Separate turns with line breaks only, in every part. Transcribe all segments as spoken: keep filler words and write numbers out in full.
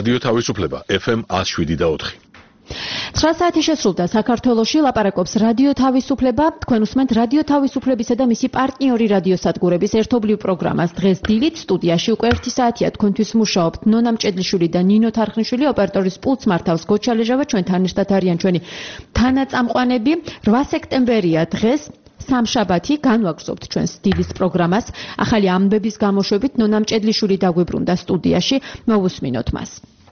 რადიო თავისუფლება ეფ ემ one oh seven და four.
ცხრა საათი შესრულდა საქართველოში ლაპარაკობს რადიო თავისუფლება. თქვენ უსმენთ რადიო თავისუფლებისა და მისი პარტნიორი რადიოსადგურების ერთობლივ პროგრამას. დღეს დილით სტუდიაში უკვე ერთი საათია თქვენთვის მუშაობთ ნონა მჭედლიშვილი და ნინო თარხნიშვილი. ოპერატორის პულტს მართავს გოჩა ლეჟავა. ჩვენთან ერთად არიან ჩვენი თანაწამყვანები. რვა სექტემბერია დღეს. სამშაბათი განვაგრძობთ ჩვენს დილის პროგრამას. ახალი ამბების გამოშვებით ნონა მჭედლიშვილი დაგვიბრუნდა სტუდიაში. მოვუსმინოთ მას.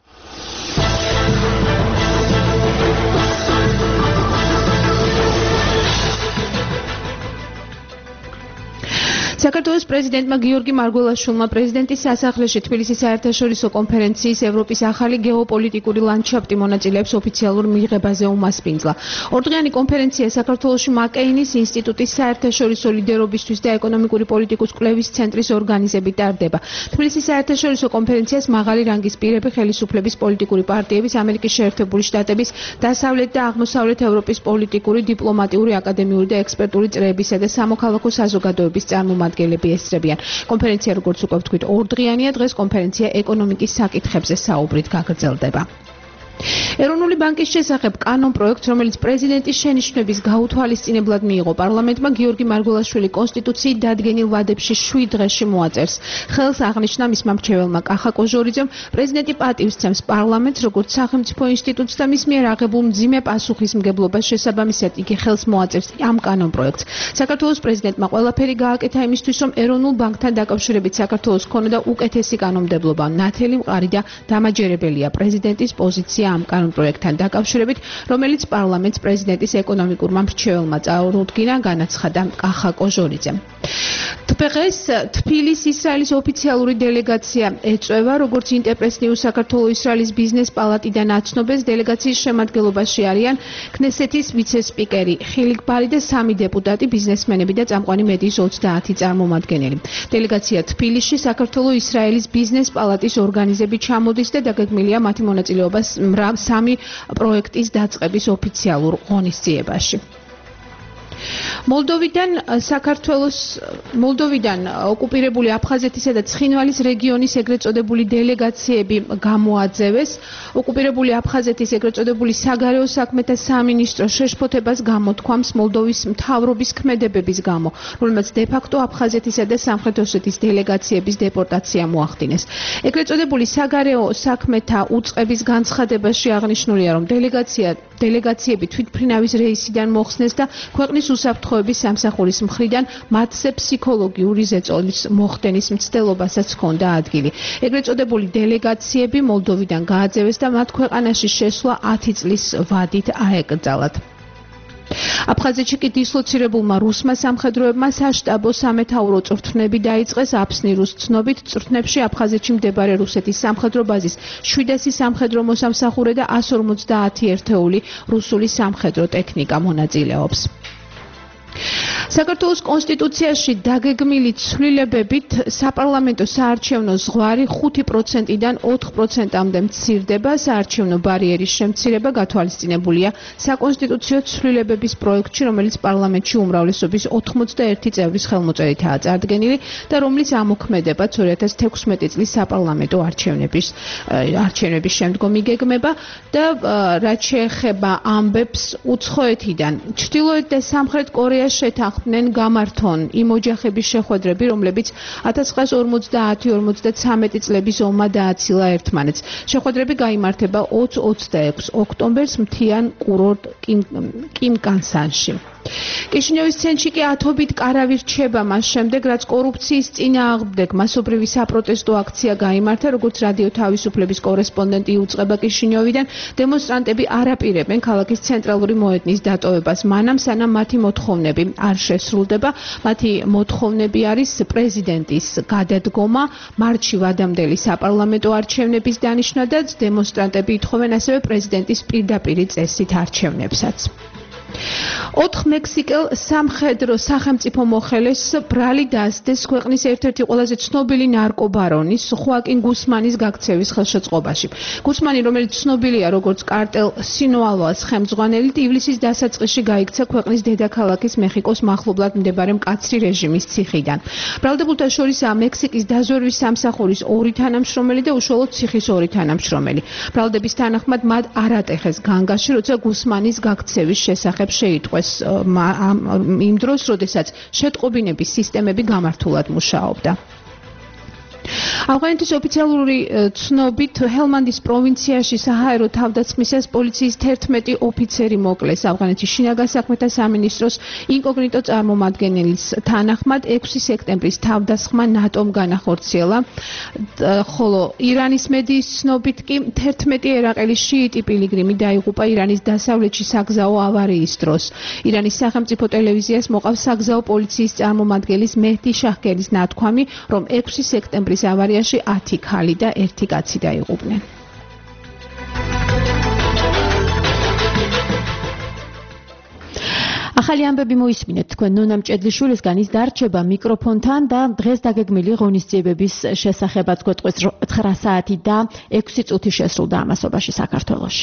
საქართველოს პრეზიდენტმა გიორგი მარგველაშვილმა პრეზიდენტის სასახლეში თბილისის საერთაშორისო კონფერენციის ევროპის ახალი გეოპოლიტიკური ლანდშაფტი მონაწილეებს ოფიციალურ მიღებაზე უმასპინძლა. ორდღიანი კონფერენცია საქართველოში მაკეინის ინსტიტუტის საერთაშორისო ლიდერობისთვის და ეკონომიკური პოლიტიკის კვლევის ცენტრის ორგანიზებით ტარდება. თბილისის საერთაშორისო კონფერენციას მაღალი რანგის პირები, ხელისუფლების პოლიტიკური პარტიების, ამერიკის შეერთებული შტატების, დასავლეთ და აღმოსავლეთ ევროპის პოლიტიკური, დიპლომატიური, აკადემიური და ექსპერტული წრეებისა და სამოქალაქო საზოგადოების წარმომადგენლები ესწრებიან. კონფერენცია, როგორც უკვე ვთქვით, ორდღიანია. დღეს კონფერენცია ეკონომიკის საკითხებზე საუბრით გაგრძელდება. ეროვნული ბანკის შესახებ კანონ პროექტს, რომელიც პრეზიდენტის შენიშვნების გაუთვალისწინებლად მიიღო პარლამენტმა, გიორგი მარგველაშვილი კონსტიტუციით დადგენილ ვადებში შვიდ დღეში მოაწერს. ხელს აღნიშნა მისმა მრჩეველმა კახა კოჟორიძემ. პრეზიდენტი პატივისცემს პარლამენტს როგორც სახელმწიფო ინსტიტუტს და მის მიერ აღებულ მძიმე პასუხისმგებლობას შესაბამისად იგი ხელს მოაწერს ამ კანონ პროექტს. საქართველოს პრეზიდენტმა ყველაფერი გააკეთა იმისთვის, რომ ეროვნულ ბანკთან დაკავშირებით საქართველოს ქონოდა უკეთესი კანონმდებლობა. ნათელი მყარი და დამაჯერებელია პრეზიდენტის პოზიცია ამ კანონ პროექტთან დაკავშირებით, რომელიც პარლამენტს პრეზიდენტის ეკონომიკურმა მრჩეველმა წარუდგინა, განაცხადა კახა კოჟორიძემ. დღეს თბილისის ისრაელის ოფიციალური დელეგაცია ეწვევა, როგორც ინტერპრეს ნიუს საქართველოს ისრაელის ბიზნეს პალატიდან აცნობეს, დელეგაციის შემადგენლობაში არიან ქნესეთის ვიცე-სპიკერი ხილიქ ბარი და სამი დეპუტატი, ბიზნესმენები და წამყვანი მედიის ოცდაათი წარმომადგენელი. დელეგაცია თბილისში საქართველოს ისრაელის ბიზნეს პალატის ორგანიზებით ჩამოდის და დაგეგმილია მათი მონაწილეობა სამი პროექტის დაწყების ოფიციალურ ღონისძიებაში. მოლდოვიდან საქართველოს მოლდოვიდან ოკუპირებული აფხაზეთისა და ცხინვალის რეგიონის ეგრეთ წოდებული დელეგაციები გამოაძევეს. ოკუპირებული აფხაზეთის ეგრეთ წოდებული საგარეო საქმეთა სამინისტრო შეშფოთებას გამოთქვამს მოლდოვის მთავრობის ქმედებების გამო, რომელმაც დე-ფაქტო აფხაზეთისა და სამხრეთ ოსეთის დელეგაციების დეპორტაცია მოახდინეს. ეგრეთ წოდებული საგარეო საქმეთა უწყების განცხადებაში აღნიშნულია, რომ დელეგაცია დელეგაციები თვითმფრინავის რეისიდან მოხსნეს და ქვეყნის უსაფრთხოების სამსახურის მხრიდან მათზე ფსიქოლოგიური ზეწოლის მოხდენის მცდელობასაც ჰქონდა ადგილი. ეგრეთ წოდებული დელეგაციები მოლდოვიდან გააძევეს და მათ ქვეყანაში შესვლა ათი წლის ვადით აეკრძალათ. აფხაზეთში კი დისლოცირებულმა რუსმა სამხედროებმა საშტაბო სამეთაურო წვრთნები დაიწყეს. აფსნირუს ცნობით, წვრთნებში აფხაზეთში მდებარე რუსეთის სამხედრო ბაზის შვიდასი სამხედრო მოსამსახურე და one forty ერთეული რუსული სამხედრო ტექნიკა მონაწილეობს. საქართველოს კონსტიტუციაში დაგეგმილი ცვლილებებით საპარლამენტო საარჩევნო ზღვარი ხუთი პროცენტიდან ოთხ პროცენტამდე მცირდება. საარჩევნო ბარიერის შემცირება გათვალისწინებულია საკონსტიტუციო ცვლილებების პროექტში, რომელიც პარლამენტში უმრავლესობის ოთხმოცდაერთი წევრის ხელმოწერითაა წარდგენილი და რომლის ამოქმედებაც ორი ათას თექვსმეტი წლის საპარლამენტო არჩევნების არჩევნების შემდგომ იგეგმება და რაც შეეხება ამბებს უცხოეთიდან, ჩრდილოეთ და სამხრეთ კორეა შეთანხმდნენ გამართონ იმ ოჯახების შეხვედრები, რომლებიც ათას ცხრაას ორმოცდაათი ორმოცდაცამეტი წლების ომმა დააცილა ერთმანეთს. შეხვედრები გაიმართება ოც ოცდაექვსი ოქტომბერს მთიან კურორტ კიმკანსანში. კიშინიოვის ცენტრში კი ათობით კარავი რჩება მას შემდეგ, რაც კორუფციის წინააღმდეგ მასობრივი საპროტესტო აქცია გაიმართა, როგორც რადიო თავისუფლების კორესპონდენტი იუწყება კიშინიოვიდან. დემონსტრანტები არ აპირებენ ქალაქის ცენტრალური მოედნის დატოვებას, მანამ სანამ მათი მოთხოვნები არ შესრულდება. მათი მოთხოვნები არის პრეზიდენტის გადადგომა, მარტში ვადამდელი საპარლამენტო არჩევნების დანიშვნა და დემონსტრანტები ითხოვენ ასევე პრეზიდენტის პირდაპირი წესით არჩევნებსაც. ოთხ მექსიკელ სამხედრო სახელმწიფო მოხელეს ბრალი დასდეს ქვეყნის ერთ-ერთი ყველაზე ცნობილი ნარკობარონის ხუაკინ გუსმანის გაქცევის ხელშეწყობაში. გუსმანი, რომელიც ცნობილია როგორც კარტელ სინოალოას ხელმძღვანელი, ივლისის დასაწყისში გაიქცა ქვეყნის დედაქალაქის მეხიკოს მახლობლად მდებარე მკაცრი რეჟიმის ციხიდან. ბრალდებულთა შორისაა მექსიკის დაზვერვის სამსახურის ორი თანამშრომელი და უშუალოდ ციხის ორი თანამშრომელი. ბრალდების თანახმად მათ არ ატეხეს განგაში, როცა გუსმანის გაქცევის შესახებ შეიტყვეს იმ დროს, როდესაც შეტყობინების სისტემები გამართულად მუშაობდა. ავღანეთის ოფიციალური ცნობით ჰელმანდის პროვინციაში საჰაერო თავდასხმისას პოლიციის თერთმეტი ოფიცერი მოკლეს. ავღანეთის შინაგან საქმეთა სამინისტროს ინკოგნიტო წარმომადგენლის თანახმად ექვსი სექტემბრის თავდასხმა ნატომ განახორციელა, ხოლო ირანის მედიის ცნობით კი თერთმეტი ერაყელი შიიტი პილიგრიმი დაიღუპა ირანის დასავლეთში საგზაო ავარიის დროს. ირანის სახელმწიფო ტელევიზიას მოყავს საგზაო პოლიციის წარმომადგენლის მეჰდი შაჰგერის ნათქვამი, რომ ექვსი სექტემბრის ავარიაში ათი ქალი და ერთი კაცი დაიღუპნენ.
ახალი ამბები მოისმინეთ თქვენ ნონა მჭედლიშვილისგან, ის დარჩება მიკროფონთან და დღეს დაგეგმილი ღონისძიებების შესახებაც გვეტყვის ცხრა საათი და ექვსი წუთი შესრულდა ამასობაში საქართველოში.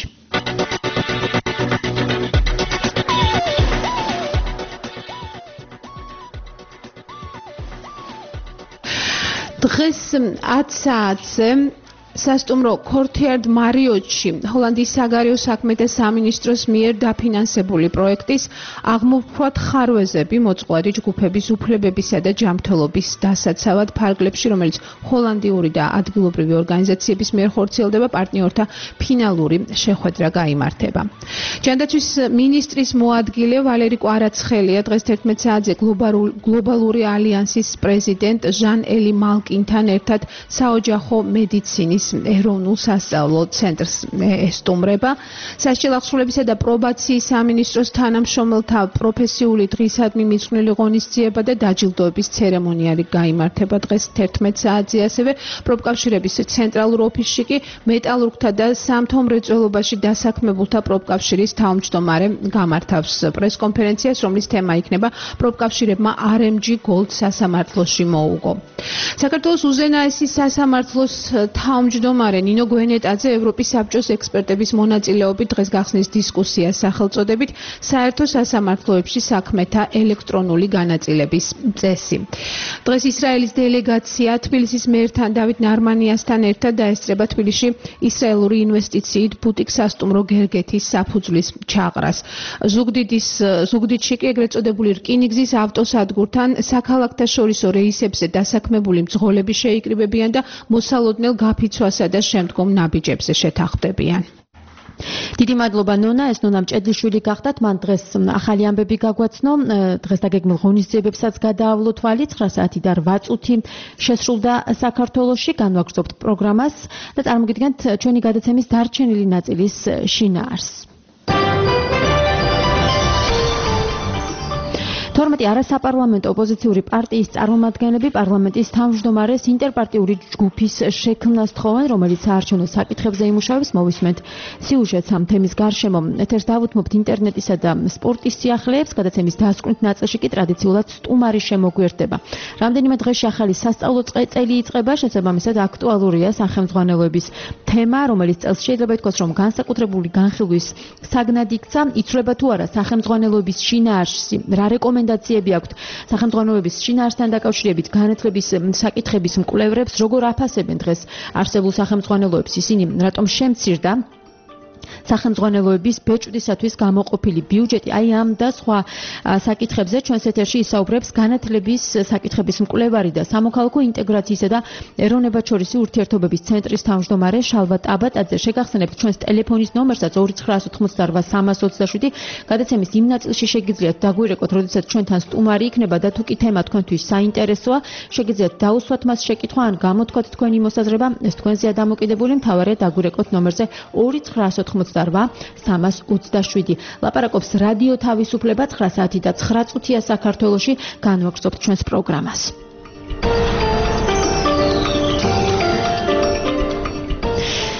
დღეს ათ საათზე სასტუმრო Courtyard Marriott-ში ჰოლანდიის საგარეო საქმეთა სამინისტროს მიერ დაფინანსებული პროექტის აღმოფხვრად ხარვეზები მოწყვლადი ჯგუფების უფლებებისა და ჯანმრთელობის დასაცავად ფარგლებში, რომელიც ჰოლანდიური და ადგილობრივი ორგანიზაციების მიერ ხორციელდება, პარტნიორთა ფინალური შეხვედრა გაიმართება. ჯანდაცვის მინისტრის მოადგილე ვალერი კვარაცხელია დღეს თერთმეტ საათზე გლობალური ალიანსის პრეზიდენტ ჟან-ელი მალკინთან ერთად საოჯახო მედიცინის ეროვნულ სასწავლო ცენტრს ესტუმრება. სასჯელ აღსრულებისა და პრობაციის სამინისტროს თანამშრომელთა პროფესიული დღისადმი მიძღვნილი ღონისძიება და დაჯილდოების ცერემონიალი გაიმართება დღეს თერთმეტ საათზე. ასევე პროფკავშირების ცენტრალურ ოფისში კი მეტალურგთა და სამთო-მრეწველობაში დასაქმებულთა პროფკავშირის თავმჯდომარე გამართავს პრესკონფერენციას, რომლის თემა იქნება პროფკავშირებმა არ ემ ჯი Gold სასამართლოში მოუგო. საქართველოს უზენაესი სასამართლოს თავმჯდომარე ნინო გვენეტაძე ევროპის საბჭოს ექსპერტების მონაწილეობით დღეს გახსნის დისკუსიას სახელწოდებით საერთო სასამართლოებში საქმეთა ელექტრონული განაწილების წესი. დღეს ისრაელის დელეგაცია თბილისის მერთან დავით ნარმანიასთან ერთად დაესწრება თბილისში ისრაელური ინვესტიციით ბუტიკ სასტუმრო გერგეთის საფუძვლის ჩაყრას. ზუგდიდის ზუგდიდში კი ეგრეთ წოდებული რკინიგზის ავტოსადგურთან საქალაქთა შორისო რეისებზე დასაქმებული მძღოლები შეიკრიბებიან და მოსალოდნელ გაფიცვასა და შემდგომ ნაბიჯებზე შეთანხმდებიან. დიდი მადლობა ნონა, ეს ნონა მჭედლიშვილი გახდათ, მან დღეს ახალი ამბები გაგვაცნო, დღეს დაგეგმილ ღონისძიებებსაც გადაავლო თვალი, ცხრა საათი და რვა წუთი შესრულდა საქართველოში, განვაგრძობთ პროგრამას და წარმოგიდგენთ ჩვენი გადაცემის დარჩენილი ნაწილის შინაარსს. თორმეტი არასაპარლამენტო ოპოზიციური პარტიის წარმომადგენლები პარლამენტის თავმჯდომარეს ინტერპარტიული ჯგუფის შექმნას თხოვენ, რომელიც საარჩევნო საკითხებზე იმუშავებს. მოვისმენთ სიუჟეტს ამ თემის გარშემო. ეთერს დავუთმობთ ინტერნეტისა და სპორტის სიახლეებს, გადაცემის დასკვნით ნაწილში კი ტრადიციულად სტუმარი შემოგვიერთდება. რამდენიმე დღეში ახალი სასწავლო წელი იწყება, შესაბამისად აქტუალურია სახელმძღვანელოების თემა, რომელიც წელს შეიძლება ითქვას, რომ განსაკუთრებული განხილვის საგნად იქცა. იცვლება თუ არა სახელმძღვანელოების შინაარსი, რა რეკომენდაციები აქვთ სახელმძღვანელოების შინაარსთან დაკავშირებით განათლების საკითხების მკვლევრებს, როგორ აფასებენ დღეს არსებულ სახელმძღვანელოებს, ისინი რატომ შემცირდა სახელმძღვანელოების ბეჭდვისათვის გამოყოფილი ბიუჯეტი. აი ამ და სხვა საკითხებზე ჩვენს ეთერში ისაუბრებს განათლების საკითხების მკვლევარი და სამოქალაქო ინტეგრაციისა და ეროვნებათშორისი ურთიერთობების ცენტრის თავმჯდომარე შალვა ტაბატაძე. შეგახსენებთ ჩვენს ტელეფონის ნომერსაც ორი ცხრა ოთხმოცდა რვა სამას ოცდაშვიდი. გადაცემის იმ ნაწილში შეგიძლიათ დაგვირეკოთ, როდესაც ჩვენთან სტუმარი იქნება და თუ კი თემა თქვენთვის საინტერესოა, შეგიძლიათ დაუსვათ მას შეკითხვა ან გამოთქვათ თქვენი მოსაზრება. ეს თქვენზეა დამოკიდებული, მთავარია დაგვირეკოთ ნომერზე ორი ცხრა ოთხმოცდა რვა სამას ოცდაშვიდი. ლაპარაკობს რადიო თავისუფლება, ცხრა საათი და ცხრა წუთია საქართველოში, განვაგრძობთ ჩვენს პროგრამას. თორმეტი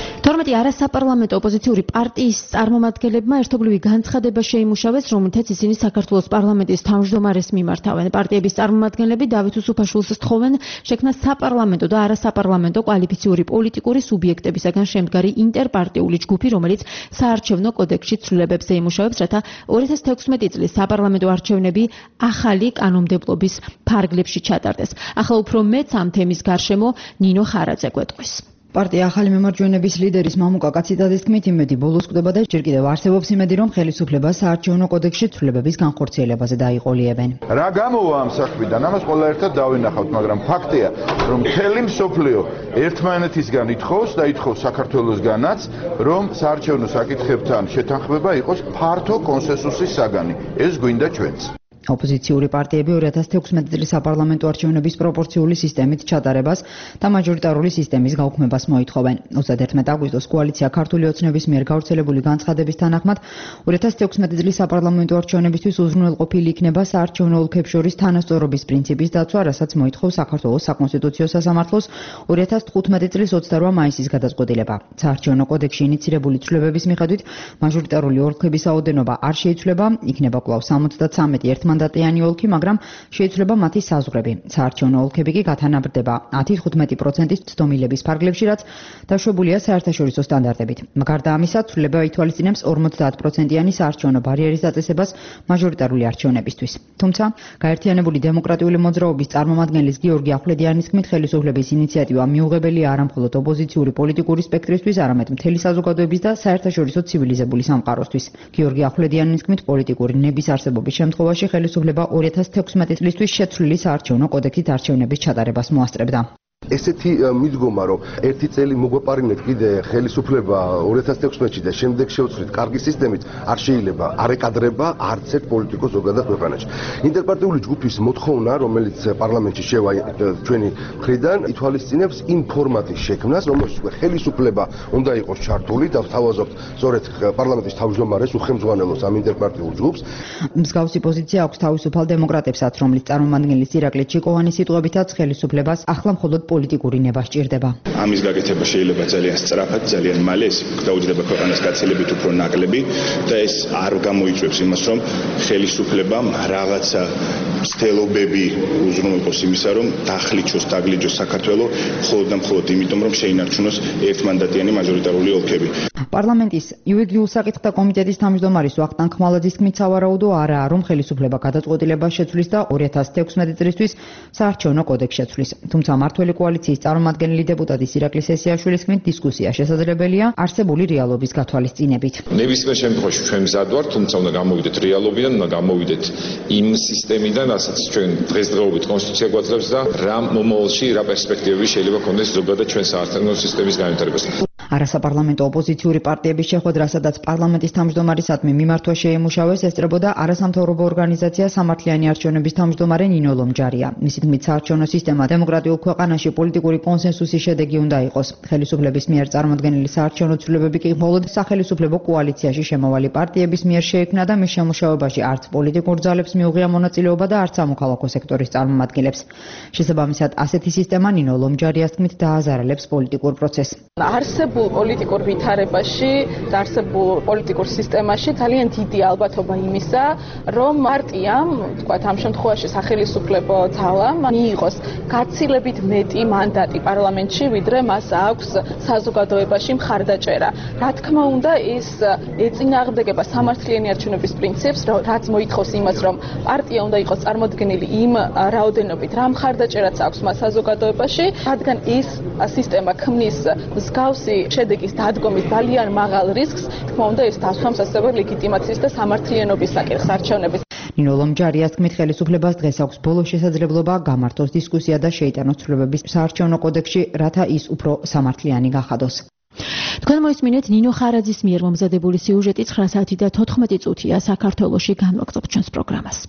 თორმეტი არასაპარლამენტო ოპოზიციური პარტიის წარმომადგენლებმა ერთობლივი განცხადება შეიმუშავეს, რომელთაც ისინი საქართველოს პარლამენტის თავმჯდომარეს მიმართავენ. პარტიების წარმომადგენლები დავით უსუფაშვილს სთხოვენ შექმნა საპარლამენტო და არასაპარლამენტო კვალიფიციური პოლიტიკური სუბიექტებისაგან შემდგარი ინტერპარტიული ჯგუფი, რომელიც საარჩევნო კოდექსში ცვლილებებს ეიმუშავებს, რათა ორი ათას თექვსმეტი წლის საპარლამენტო არჩევნები ახალი კანონმდებლობის ფარგლებში ჩატარდეს. ახლა უფრო მეც ამ თემის გარშემო ნინო ხარაძე გვეტყვის.
პარტია ახალი მემარჯვენების ლიდერის მამუკა კაციდაძის თქმით, იმედი ბოლოს კვდება და ჯერ კიდევ არსებობს იმედი, რომ ხელისუფლება საარჩევნო კოდექსში ცვლილებების განხორციელებაზე დაიყოლიებენ.
რა გამოვა ამ საქმიდან? ამას ყველა ერთად დავინახავთ, მაგრამ ფაქტია, რომ მთელი მსოფლიო ერთმანეთისგან ითხოვს და ითხოვს საქართველოსგანაც, რომ საარჩევნო საკითხებთან შეთანხმება იყოს ფართო კონსენსუსის საგანი. ეს გვინდა ჩვენც. ოპოზიციური პარტიები ორი ათას თექვსმეტი წლის საპარლამენტო არჩევნების პროპორციული სისტემით ჩატარებას და მაჟორიტარული სისტემის გაუქმებას მოითხოვენ. ოცდაერთმეტი აგვისტოს კოალიცია ქართული ოცნების მიერ გავრცელებული განცხადების თანახმად ორი ათას თექვსმეტი წლის საპარლამენტო არჩევნებისთვის უზრუნველყოფილი იქნება საარჩევნო ოლქებს შორის თანასწორობის პრინციპის დაცვა, რასაც მოითხოვს საქართველოს საკონსტიტუციო სასამართლოს ორი ათას თხუთმეტი წლის ოცდარვა მაისის გადაწყვეტილება. საარჩევნო კოდექსში ინიცირებული ცვლილებების მიხედვით მაჟორიტარული ოლქების რაოდენობა არ შეიცვლება, იქნება კვლავ სამოცდათრამეტი ერთმანდატიანი ოლქი, მაგრამ შეიცვლება მათი საზღვრები. საარჩევნო ოლქები კი გათანაბრდება ათი თხუთმეტი პროცენტის ცდომილების ფარგლებში, რაც დაშვებულია საერთაშორისო სტანდარტებით. გარდა ამისა, ცვლილება ითვალისწინებს ორმოცდაათ პროცენტიანი საარჩევნო ბარიერის დაწესებას მაჟორიტარული არჩევნებისთვის. თუმცა, გაერთიანებული დემოკრატიული მოძრაობის წარმომადგენლის გიორგი ახვლედიანის თქმით, ხელისუფლების ინიციატივა მიუღებელია არა მხოლოდ ოპოზიციური პოლიტიკური სპექტრისთვის, არამედ მთელი საზოგადოების და საერთაშორისო ცივილიზებული სამყაროსთვის. გიორგი ახვლედიანის თქმით, პოლიტიკური ნების არსებობის შემთხვევაში ხელისუფლება ორი ათას თექვსმეტი წლისთვის შეცვლილი საარჩევნო კოდექსით არჩევნების ჩატარებას მოასწრებდა.
ესეთი მიდგომა, რომ ერთი წელი მოგვეპარინეთ კიდე ხელისუფლება ორი ათას თექვსმეტში და შემდეგ შევცვლით კარგი სისტემით, არ შეიძლება არ ეკადრება არც ერთ პოლიტიკოს ზოგადად ქვეყანაში. ინტერპარტიული ჯგუფის მოთხოვნა, რომელიც პარლამენტში შევა ჩვენი მხრიდან, ითვალისწინებს იმ ფორმატის შექმნას, რომელშიც ხელისუფლება უნდა იყოს ჩართული და ვთავაზობთ სწორედ პარლამენტის თავმჯდომარეს უხელმძღვანელოს ამ ინტერპარტიულ ჯგუფს.
მსგავსი პოზიცია აქვს თავისუფალ დემოკრატებსაც, რომლის წარმომადგენლის ირაკლი ჩიკოვანის სიტყვებითაც ხელისუფლებას ახლა მხოლოდ პოლიტიკური ნება სჭირდება.
ამის გაკეთება შეიძლება ძალიან სწრაფად, ძალიან მალე, ეს დაუჯდება ქვეყანას გაცილებით უფრო ნაკლები და ეს არ გამოიწვევს იმას, რომ ხელისუფლებამ რაღაცა ცდილობები უზრუნველყოს იმისა, რომ დახლიჩოს, დაგლიჯოს საქართველოს მხოლოდ და მხოლოდ იმიტომ, რომ შეინარჩუნოს ერთმანდატიანი მაჟორიტარული ოლქები.
პარლამენტის იურიდიულ საკითხთა კომიტეტის თავმჯდომარის ვახტანგ ხმალაძის თქმით, სავარაუდო არაა, რომ ხელისუფლება გადაწყვეტილებას შეცვლის და ორი ათას თექვსმეტი წლისთვის საარჩევნო კოდექსს შეცვლის. თუმცა მართველი კოალიციის წარმომადგენელი დეპუტატის ირაკლი სესიაშვილის თქმით, დისკუსია შესაძლებელია არსებული რეალობის გათვალისწინებით.
ნებისმიერ შემთხვევაში ჩვენ მზად ვართ, თუმცა უნდა გამოვიდეთ რეალობიდან, უნდა გამოვიდეთ იმ სისტემიდან, რასაც ჩვენ დღესდღეობით კონსტიტუცია გვაძლევს და რა მომავალში, რა პერსპექტივები შეიძლება ქონდეს ზოგადად ჩვენ საარჩევნო სისტემის განვითარებას.
არასაპარლამენტო ოპოზიციური პარტიების შეხვედრა, სადაც პარლამენტის თავმჯდომარისადმი მიმართვა შეიმუშავეს, ესწრებოდა არასამთავრობო ორგანიზაცია სამართლიანი არჩევნების თავმჯდომარე ნინო ლომჯარია. მისი თქმით, საარჩევნო სისტემა დემოკრატიულ ქვეყანაში პოლიტიკური კონსენსუსის შედეგი უნდა იყოს. ხელისუფლების მიერ წარმოქმნილი საარჩევნო ცვლილებები კი მხოლოდ სახელმწიფო კოალიციაში შემავალი პარტიების მიერ შეიქმნა და მის შემუშავებაში არც პოლიტიკურ ძალებს მიუღია მონაწილეობა და არც სამოქალაქო სექტორის წარმომადგენლებს. შესაბამისად, ასეთი სისტემა ნინო ლომჯარიას თქმით დააზარალებს პოლიტიკურ პროცესს.
არსებულ პოლიტიკურ ვითარებაში და არსებულ პოლიტიკურ სისტემაში ძალიან დიდი ალბათობა იმისა, რომ პარტიამ, თქვათ ამ შემთხვევაში სახელმწიფო ძალამ მიიღოს გაცილებით მეტი მანდატი პარლამენტში, ვიდრე მას აქვს საზოგადოებაში მხარდაჭერა. რა თქმა უნდა, ეს ეწინააღმდეგება სამართლიანი არჩევნების პრინციპს, რაც მოითხოვს იმას, რომ პარტია უნდა იყოს წარმოდგენილი იმ რაოდენობით, რა მხარდაჭერაც აქვს მას საზოგადოებაში, რადგან ეს სისტემა ქმნის მსგავსი შედეგის დადგომის ძალიან მაღალ რისკს, თქმა უნდა, ეს დასვამს ასევე ლეგიტიმაციის და სამართლიანობის საკითხს არჩევნების.
ნინო ლომჯარიას თქმით, ხელისუფლებას დღეს აქვს ბოლო შესაძლებლობა გამართოს დისკუსია და შეიტანოს ცვლილებების საარჩევნო კოდექსში, რათა ის უფრო სამართლიანი გახადოს.
თქვენ მოისმინეთ ნინო ხარაძის მიერ მომზადებული სიუჟეტი ცხრა საათი და თოთხმეტი წუთია საქართველოში განვაგრძობთ ჩვენს პროგრამას.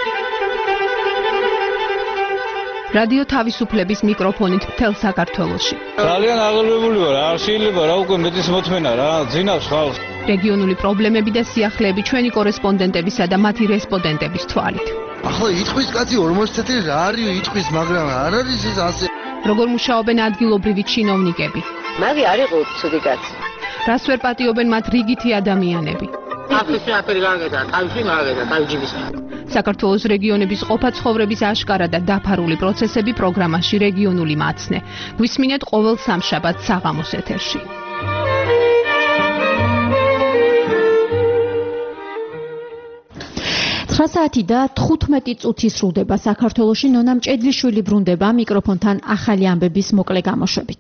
რადიო თავისუფლების მიკროფონით მთელ საქართველოში.
ძალიან აღელვებული ვარ, არ შეიძლება რა უკვე მეტის მოთმენა რა, ძინავს ხალხს.
რეგიონული პრობლემები და სიახლეები ჩვენი კორესპონდენტებისა და მათი რესპონდენტების თვალით.
ახლა იტყვის კაცი ორმოცი წელი რა არის იტყვის, მაგრამ არ არის ეს ასე.
როგორ მუშაობენ ადგილობრივი ჩინოვნიკები?
მაგი არ იყო ცუდი კაცი.
რას ვერ პატიობენ მათ რიგითი ადამიანები. საქართველოს რეგიონების ყოფა-ცხოვრების აშკარა და დაფარული პროცესები პროგრამაში რეგიონული მაცნე. გვისმინეთ ყოველ სამშაბათს საღამოს ეთერში.
ცხრა საათი და თხუთმეტი წუთი სრულდება საქართველოში. ნონა მჭედლიშვილი ბრუნდება მიკროფონთან ახალი ამბების მოკლე გამოშვებით.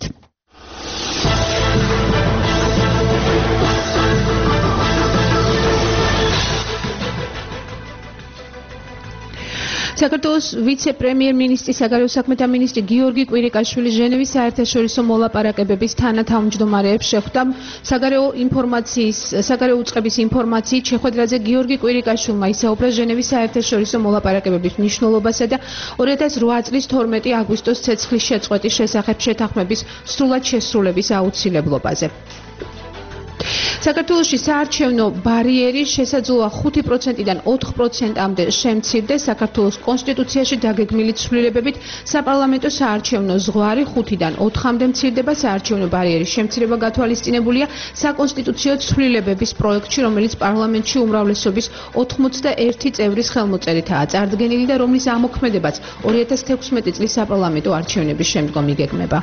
საქართველოს ვიცე-პრემიერ-მინისტრი საგარეო საქმეთა მინისტრი გიორგი კვირიკაშვილი ჟენევის საერთაშორისო მოლაპარაკებების თანათავმჯდომარეებს შეხვდა. საგარეო ინფორმაციის საგარეო უწყების ინფორმაციით შეხვედრაზე გიორგი კვირიკაშვილმა ისაუბრა ჟენევის საერთაშორისო მოლაპარაკებების მნიშვნელობასა და ორი ათას რვა წლის თორმეტი აგვისტოს ცეცხლის შეწყვეტის შესახებ შეთანხმების სრულად შესრულების აუცილებლობაზე. საქართველოში საარჩევნო ბარიერი შესაძლოა ხუთი პროცენტიდან ოთხ პროცენტამდე შემცირდეს. საქართველოს კონსტიტუციაში დაგეგმილი ცვლილებებით საპარლამენტო საარჩევნო ზღვარი ხუთიდან ოთხამდე მცირდება. საარჩევნო ბარიერის შემცირება გათვალისწინებულია საკონსტიტუციო ცვლილებების პროექტში, რომელიც პარლამენტში უმრავლესობის ოთხმოცდაერთი წევრის ხელმოწერითაა წარდგენილი და რომლის ამოქმედებაც ორი ათას თექვსმეტი წლის საპარლამენტო არჩევნების შემდგომ იგეგმება.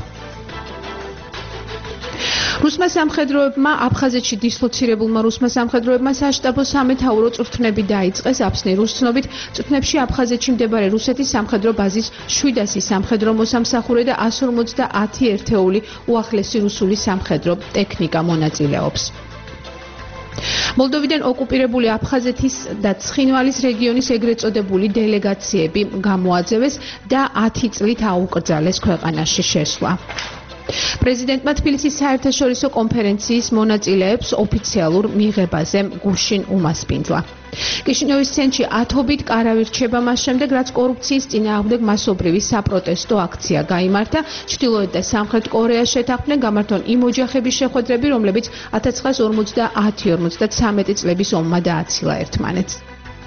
რუსმა სამხედროებმა აფხაზეთში დისლოცირებულმა რუსმა სამხედროებმა საშტაბო სამეთაურო წვრთნები დაიწყეს. აფსნეირ ცნობით წვრთნებში აფხაზეთში მდებარე რუსეთის სამხედრო ბაზის შვიდასი სამხედრო მოსამსახურე და ასი ორმოცდაათი ერთეული უახლესი რუსული სამხედრო ტექნიკა მონაწილეობს. მოლდოვიდან ოკუპირებული აფხაზეთის და ცხინვალის რეგიონის ეგრეთ წოდებული დელეგაციები გამოაძევეს და ათი წლით აუკრძალეს ქვეყანაში შესვლა. პრეზიდენტმა თბილისის საერთაშორისო კონფერენციის მონაწილეებს ოფიციალურ მიღებაზე გუშინ უმასპინძლა. კიშინიოვის ცენტრში ათობით კარავი რჩება მას შემდეგ, რაც კორუფციის წინააღმდეგ მასობრივი საპროტესტო აქცია გაიმართა. ჩრდილოეთ და სამხრეთ კორეას შეთანხმდნენ გამართონ იმ ოჯახების შეხვედრები, რომლებიც ათას ცხრაას ორმოცდაათი ორმოცდათვრამეტი წლების ომმა დააცილა ერთმანეთს.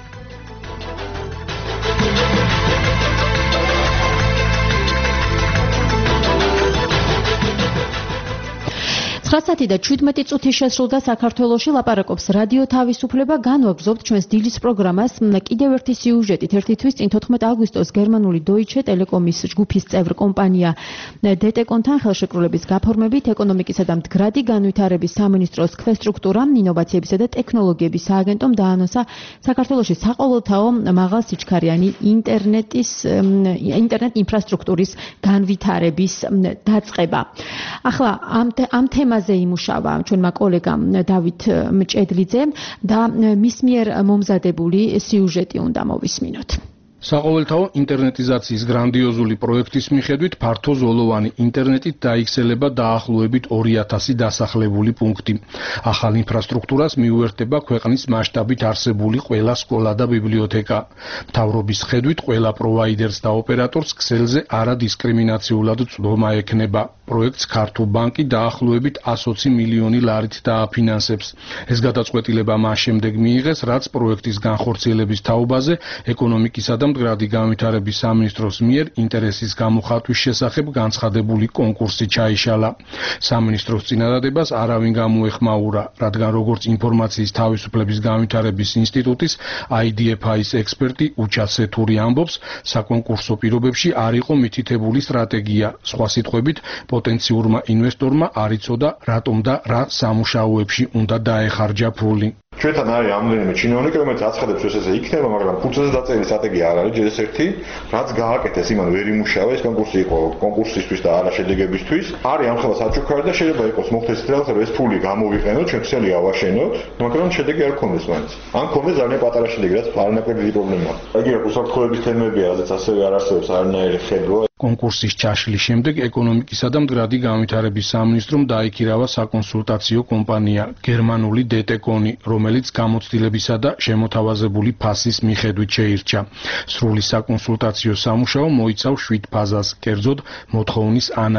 ცხრა საათი და შვიდმეტი წუთი შესრულდა საქართველოში. ლაპარაკობს რადიო თავისუფლება. განვაგრძობთ ჩვენს დილის პროგრამას კიდევ ერთი სიუჟეტით. ერთი თვის წინ თოთხმეტი აგვისტოს გერმანული Deutsche Telekom-ის ჯგუფის წევრ კომპანია დე ტე კომ-თან ხელშეკრულების გაფორმებით ეკონომიკისა და მდგრადი განვითარების სამინისტროს ქვესტრუქტურამ ინოვაციებისა და ტექნოლოგიების სააგენტომ დაანონსა საქართველოში საყოველთაო მაღალსიჩქარიანი ინტერნეტის ინტერნეტ ინფრასტრუქტურის განვითარების დაწყება. ახლა ამ ამ თემაზე იმუშავა ჩვენმა კოლეგამ დავით მჭედლიძე და მის მიერ მომზადებული სიუჟეტი უნდა მოვისმინოთ.
საყოველთაო ინტერნეტიზაციის გრანდიოზული პროექტის მიხედვით ფართოზოლოვანი ინტერნეტით დაიქცელება დაახლოებით ორი ათასი დასახლებული პუნქტი. ახალ ინფრასტრუქტურას მიუერთდება ქვეყნის მასშტაბით არსებული ყველა სკოლა და ბიბლიოთეკა. მთავრობის ხედვით ყველა პროვაიდერს და ოპერატორს ქსელზე არადისკრიმინაციულად წვდომა ექნება. პროექტს ქართულ ბანკი დაახლოებით εκατი ოცი მილიონი ლარით დააფინანსებს. ეს გადაწყვეტილება მას შემდეგ მიიღეს, რაც პროექტის განხორციელების თაობაზე ეკონომიკისა და მდგრადი განვითარების სამინისტროს მიერ ინტერესის გამოხატვის შესახებ განცხადებული კონკურსი ჩაიშალა. სამინისტროს წინადადებას არავინ გამოეხმაურა, რადგან როგორც ინფორმაციის თავისუფლების განვითარების ინსტიტუტის აი დი ეფ აის ექსპერტი უჩა სეთური ამბობს, საკონკურსო პირობებში არ იყო მითითებული სტრატეგია. სხვა სიტყვებით, პოტენციურმა ინვესტორმა არ იცოდა, რატომ და რა სამუშაოებში უნდა დაეხარჯა ფული.
ჩვენთან არის ამდენიმე ჩინოვნიკი, რომელიც აცხადებს, რომ ესე იქნება, მაგრამ ფულზე დაწერილი სტრატეგია არ არის ჯერ ერთი, რაც გააკეთეს, იმან ვერ იმუშავა, ეს კონკურსი იყო კონკურსისთვის და არა შედეგებისთვის. არის ამხელა საჩუქარი და შეიძლება იყოს მოხდეს რეალურად, რომ ეს ფული გამოვიყენოთ, ჩვენ ქსელი ავაშენოთ, მაგრამ შედეგი არ გქონდეს მაინც. ან გქონდეს ძალიან პატარა შედეგი, რაც არანაკლები პრობლემაა. ეგრე უსაფრთხოების თემებია, რაზეც ასევე არ არსებობს არანაირი ხედვა.
კონკურსის ჩაშლის შემდეგ ეკონომიკისა და მდგრადი განვითარების სამინისტრომ დაიქირავა საკონსულტაციო კომპანია გერმანული დე ტე კომ-ი, რომელიც გამოცდილებისა და შემოთავაზებული ფასის მიხედვით შეირჩა. სრული საკონსულტაციო სამუშაო მოიცავს შვიდ ფაზას, კერძოდ მოთხოვნის ანალიზს,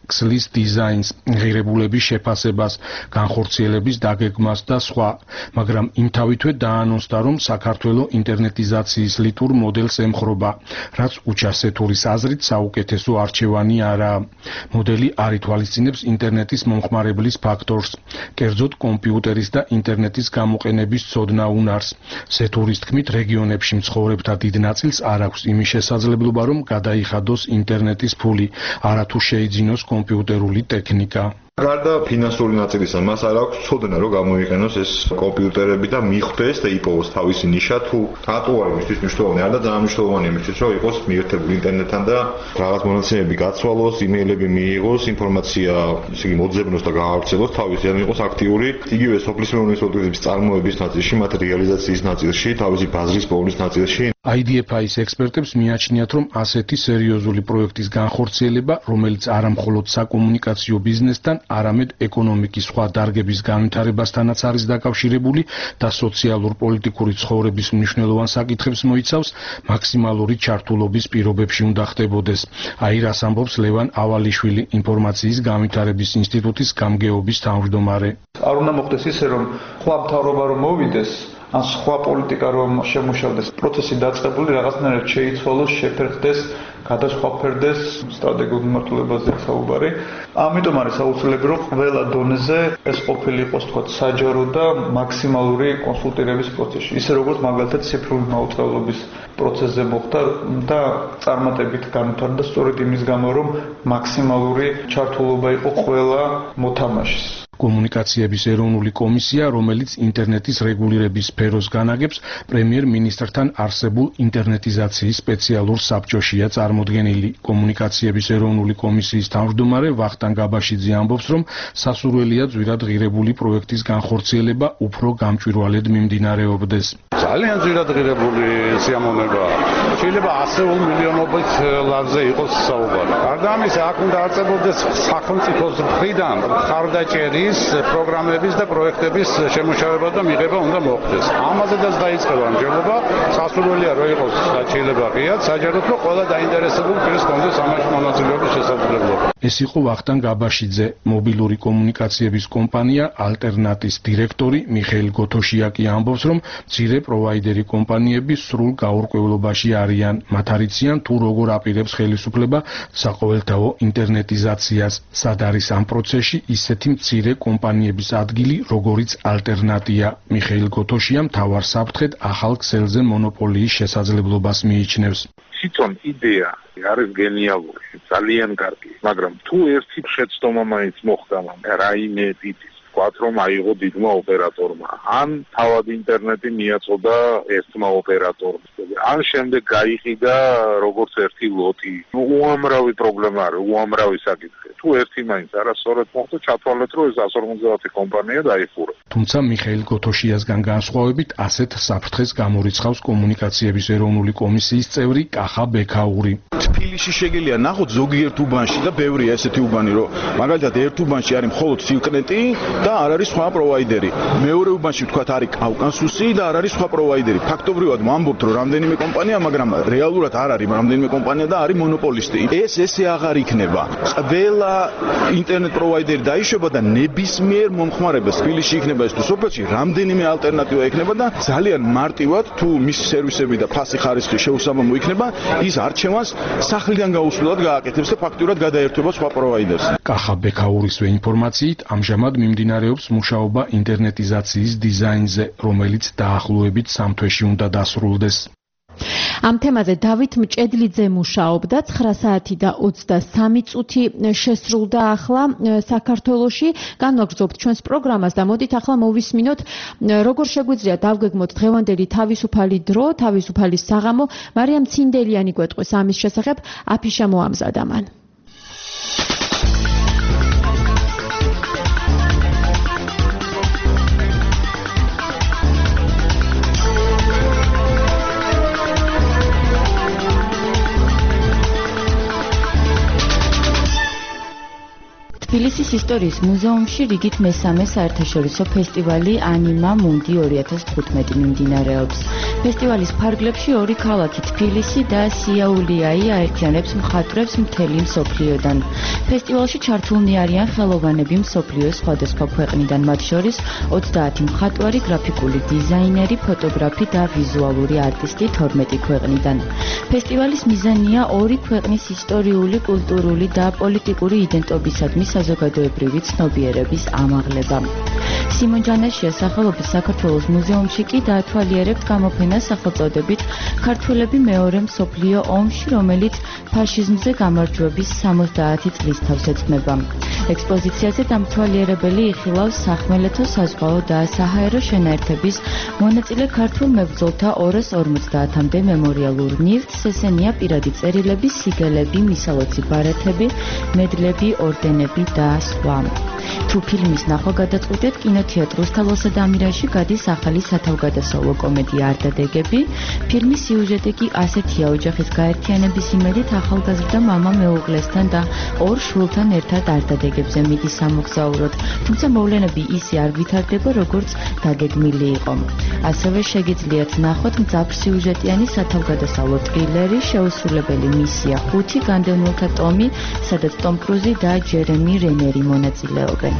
ქსლის დიზაინს, ღირებულების შეფასებას, განხორციელების დაგეგმას და სხვა, მაგრამ იმთავითვე დაანონსდა, რომ საქართველოს ინტერნეტიზაციის ლიტურ მოდელს ემხრობა, რაც უჩასეთურის აზრით საუკეთესო არჩევანი არაა. მოდელი არ ითვალისწინებს ინტერნეტის მომხმარებლის ფაქტორს, კერძოდ კომპიუტერის და ინტერნეტის გამოყენების ცოდნა უნარს. სეთურის თქმით, რეგიონებში მცხოვრებთა დიდ ნაწილს არ აქვს იმის შესაძლებლობა, რომ გადაიხადოს ინტერნეტის ფული, არათუ შეიძინოს კომპიუტერული ტექნიკა.
გარდა ფინანსური ნაწილისა, მას არ აქვს ცოდნა, რომ გამოიყენოს ეს კომპიუტერები და მიხვდეს და იპოვოს თავისი ნიშა, თუ რატო არის მისთვის მნიშვნელოვანი, არ და ძალიან მნიშვნელოვანია მისთვის, რომ იყოს მიერთებული ინტერნეტთან და რაღაც მონაცემები გაცვალოს, იმეილები მიიღოს, ინფორმაცია, ისე იგი მოძებნოს და გაავრცელოს, თავისი ან იყოს აქტიური, იგივე სოფლის მეურნეობის პროდუქტების წარმოების ნაწილში, მათ რეალიზაციის ნაწილში, თავისი ბაზრის პოვნის ნაწილში.
I D F I-ის ექსპერტებს მიაჩნიათ, რომ ასეთი სერიოზული პროექტის განხორციელება, რომელიც არა მხოლოდ საკომუნიკაციო ბიზნესთან, არამედ ეკონომიკის სხვა დარგების განვითარებასთანაც არის დაკავშირებული და სოციალურ-პოლიტიკური ცხოვრების მნიშვნელოვან საკითხებს მოიცავს, მაქსიმალური ჩართულობის პირობებში უნდა ხდებოდეს. აი რას ამბობს ლევან ავალიშვილი, ინფორმაციის განვითარების ინსტიტუტის გამგეობის თავმჯდომარე.
არ უნდა მოხდეს ისე, რომ სხვა მთავრობა რომ მოვიდეს, ან სხვა პოლიტიკა რომ შემუშავდეს, პროცესი დაწყებული რაღაცნაირად შეიცვალოს, შეფერხდეს, გადასხვაფერდეს სტრატეგიულ მიმართულებაზე საუბარი. ამიტომ არის აუცილებელი, რომ ყველა დონეზე ეს ყოფილი იყოს, თქვა, საჯარო და მაქსიმალური კონსულტირების პროცესი. ისე როგორც მაგალითად ციფრული მაუწყებლობის პროცესზე მოხდა და წარმატებით განვითარდა სწორედ იმის გამო, რომ მაქსიმალური ჩართულობა იყო ყველა მოთამაშის.
კომუნიკაციების ეროვნული კომისია, რომელიც ინტერნეტის რეგულირების სფეროს განაგებს, პრემიერ-მინისტრთან არსებულ ინტერნეტიზაციის სპეციალურ საბჭოშია წარმოდგენილი. კომუნიკაციების ეროვნული კომისიის თავმჯდომარე ვახტანგ გაბაშიძე ამბობს, რომ სასურველია ძვირად ღირებული პროექტის განხორციელება უფრო გამჭვირვალედ მიმდინარეობდეს.
ძალიან ძვირად ღირებული სიამოვნებაა. შეიძლება ასეულ მილიონობით ლარზე იყოს საუბარი. გარდა ამისა, აქ უნდა არწებობდეს სახელმწიფოს მხრიდან მხარდაჭერი პროგრამების და პროექტების შემუშავება და მიღება უნდა მოხდეს. ამაზედაც დაიწყება მჯერობა, სასურველია რომ იყოს შეიძლება ღიად, საჯაროდ რომ ყველა დაინტერესებულ პირს კონდეს ამაში მონაწილეობის შესაძლებლობა.
ეს იყო ვახტანგ გაბაშიძე, მობილური კომუნიკაციების კომპანია ალტერნატის დირექტორი მიხეილ გოთოშიაკი ამბობს, რომ მცირე პროვაიდერი კომპანიები სრულ გაურკვევლობაში არიან, მათ არიციან თუ როგორ აპირებს ხელისუფლება საყოველთაო ინტერნეტიზაციას, სად არის ამ პროცესში ისეთი მცირე კომპანიების ადგილი, როგორიც ალტერნატია. მიხეილ გოთოშია მთავარ საფრთხედ ახალ ქსელზე მონოპოლიის შესაძლებლობას მიიჩნევს.
თვითონ იდეა არის გენიალური, ძალიან კარგი, მაგრამ თუ ერთი შეცდომა მაინც მოხდა, რაიმე ტიპის ვთქვათ, რომ აიღო დიდმა ოპერატორმა, ან თავად ინტერნეტი მიაწოდა ერთმა ოპერატორმა, ან შემდეგ გაიყიდა როგორც ერთი ლოტი. უამრავი პრობლემა არის, უამრავი საკითხი. თუ ერთი მაინც არასწორად მოხდა, ჩათვალეთ, რომ ეს εκατს ორმოცდაათი კომპანია დაიხურა.
თუმცა მიხეილ გოთოშიასგან განსხვავებით, ასეთ საფრთხეს გამორიცხავს კომუნიკაციების ეროვნული კომისიის წევრი კახა ბექაური.
თბილისში შეგიძლია ნახოთ ზოგიერთ უბანში და ბევრია ესეთი უბანი, რომ მაგალითად ერთ უბანში არის მხოლოდ სილკნეტი და არ არის სხვა პროვაიდერი. მეორე უბანში ვთქვათ არის კავკასუსი და არ არის სხვა პროვაიდერი. ფაქტობრივად ვამბობთ, რომ რამდენიმე კომპანია, მაგრამ რეალურად არ არის რამდენიმე კომპანია და არის მონოპოლისტი. ეს ესე აღარ იქნება. ყველა ინტერნეტ პროვაიდერი დაიშვება და ნებისმიერ მომხმარებელს თბილისში იქნება ეს თუ სოფელში რამდენიმე ალტერნატივა იქნება და ძალიან მარტივად თუ მის სერვისები და ფასი ხარისხი შეუსაბამო იქნება, ის არჩევანს სახლიდან გაუსვლელად გააკეთებს და ფაქტურად გადაერთვება სხვა პროვაიდერს.
კახა ბექაურისვე ინფორმაციით, ამჟამად მიმდინარეობს მუშაობა ინტერნეტიზაციის დიზაინზე, რომელიც დაახლოებით სამ თვეში უნდა დასრულდეს.
ამ თემაზე დავით მჭედლიძე მუშაობდა, ცხრა საათი და ოცდასამი წუთი შესრულდა ახლა საქართველოში. განვაგრძობთ ჩვენს პროგრამას და მოდით ახლა მოვისმინოთ, როგორ შეგვიძლია დავგეგმოთ დღევანდელი თავისუფალი დრო, თავისუფალი საღამო. მარიამ ცინდელიანი გვეტყვის ამის შესახებ, აფიშა მოამზადა მან.
თბილისის ისტორიის მუზეუმში რიგით მესამე საერთაშორისო ფესტივალი ანიმა მუნდი ორი ათას თხუთმეტი მიმდინარეობს. ფესტივალის ფარგლებში ორი ქალაქი თბილისი და სიაულიაი აერთიანებს მხატვრებს მთელი მსოფლიოდან. ფესტივალში ჩართულნი არიან ხელოვანები მსოფლიოს სხვადასხვა ქვეყნიდან, მათ შორის ოცდაათი მხატვარი, გრაფიკული დიზაინერი, ფოტოგრაფი და ვიზუალური არტისტი თორმეტი ქვეყნიდან. ფესტივალის მიზანია ორი ქვეყნის ისტორიული, კულტურული და პოლიტიკური იდენტობისადმი საზოგადოებრივი ცნობიერების ამაღლება. სიმონ ჯანაშიას სახელობის საქართველოს მუზეუმში კი დაათვალიერებთ გამოფენას სახელწოდებით ქართველები მეორე მსოფლიო ომში, რომელიც ფაშიზმზე გამარჯვების სამოცდაათი წლის თავს ეძღვნება. ექსპოზიციაზე დამთვალიერებელი იხილავს სახმელეთო, საზღვაო და საჰაერო შენაერთების მონაწილე ქართულ მებრძოლთა ორას ორმოცდაათამდე მემორიალურ ნივთს, ესენია პირადი წერილები, სიგელები, მისალოცი ბარათები, მედლები, ორდენები და სხვა. თუ ფილმის ნახვა გადაწყვიტეთ, კინოთეატრ რუსთაველსა და ამირანში გადის ახალი სათავგადასავლო კომედია „არდადეგები“. ფილმის სიუჟეტი კი ასეთია: ოჯახის გაერთიანების იმედით ახალგაზრდა მამა მეუღლესთან და ორ შვილთან ერთად არდადეგებზე მიდის სამოგზაუროდ, თუმცა მოვლენები ისე არ ვითარდება, როგორც დაგეგმილი იყო. ასევე შეგიძლიათ ნახოთ მძაფრ-სიუჟეტიანი სათავგადასავლო ტრილერი „შეუსრულებელი მისია ხუთი“, განდევნილთა ტომი, სადაც ტომ კრუზი და ჯერემი რენერი მონაწილეობენ.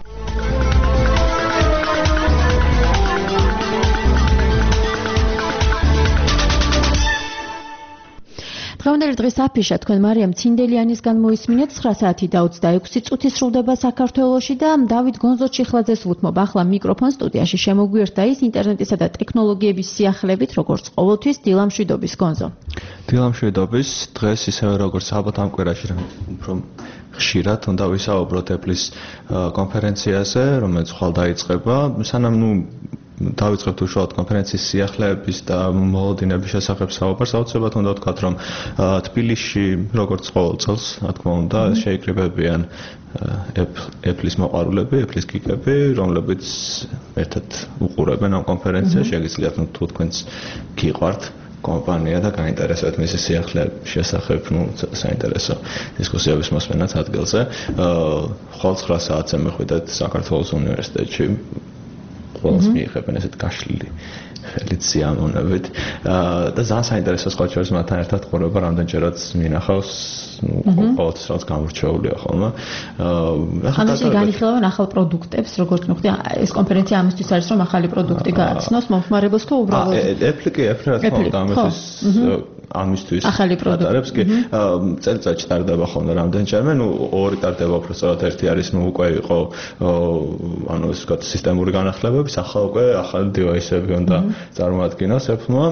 დღევანდელი დღის აფიშა თქვენ მარიამ ცინდელიანისგან მოისმინეთ. ცხრა საათი და ოცდაექვსი წუთი სრულდება საქართველოში და დავით გონზოჩიხლაძეს ვუთმობ ახლა მიკროფონ სტუდიაში. შემოგვიერთდა ის ინტერნეტისა და ტექნოლოგიების სიახლებით, როგორც ყოველთვის დილამშვიდობის გონზო.
დილამშვიდობის. დღეს ისევე როგორც ალბათ ამ კვირაში უფრო ხშირად უნდა ვისაუბროთ Apple-ის კონფერენციაზე, რომელიც ხვალ დაიწყება. სანამ ნუ დავიწყებთ უშუალოდ კონფერენციის სიახლეების და მოლოდინების შესახებ საუბარს, აუცილებლად უნდა ვთქვათ, რომ თბილისში, როგორც ყოველ წელს, რა თქმა უნდა, შეიკრიბებიან Apple-ის მოყვარულები, Apple-ის გიგები, რომლებიც ერთად უყურებენ ამ კონფერენციას. შეგიძლიათ თუ თქვენც გიყვართ კომპანია და გაინტერესებთ მისი სიახლეების შესახებ, ნუ საინტერესო დისკუსიების მოსმენაც ადგილზე. ხვალ ცხრა საათზე მიხვიდეთ საქართველოს უნივერსიტეტში. ყველას მიიღებენ ესეთ გაშლილი ხელით სიამოვნებით და ძალიან საინტერესო სხვა შორის მათთან ერთად ყურება რამდენჯერაც მინახავს, ნუ ყოველთვის რაც გამორჩეულია ხოლმე.
ანუ ისინი განიხილავენ ახალ პროდუქტებს, როგორც მოხდა ეს კონფერენცია ამისთვის არის, რომ ახალი პროდუქტი გააცნოს მომხმარებელს, თუ უბრალოდ
Apple კი Apple რა თქმა უნდა ამისთვის ამისთვის
ახალი პროდუქტებს
კი წელიწადში ტარდება ხოლმე რამდენჯერმე, ნუ ორი ტარდება უფრო სწორად, ერთი არის ნუ უკვე იყო ანუ ეს ვთქვათ სისტემური განახლებების, ახლა უკვე ახალი დივაისები უნდა წარმოადგინოს Apple-მა.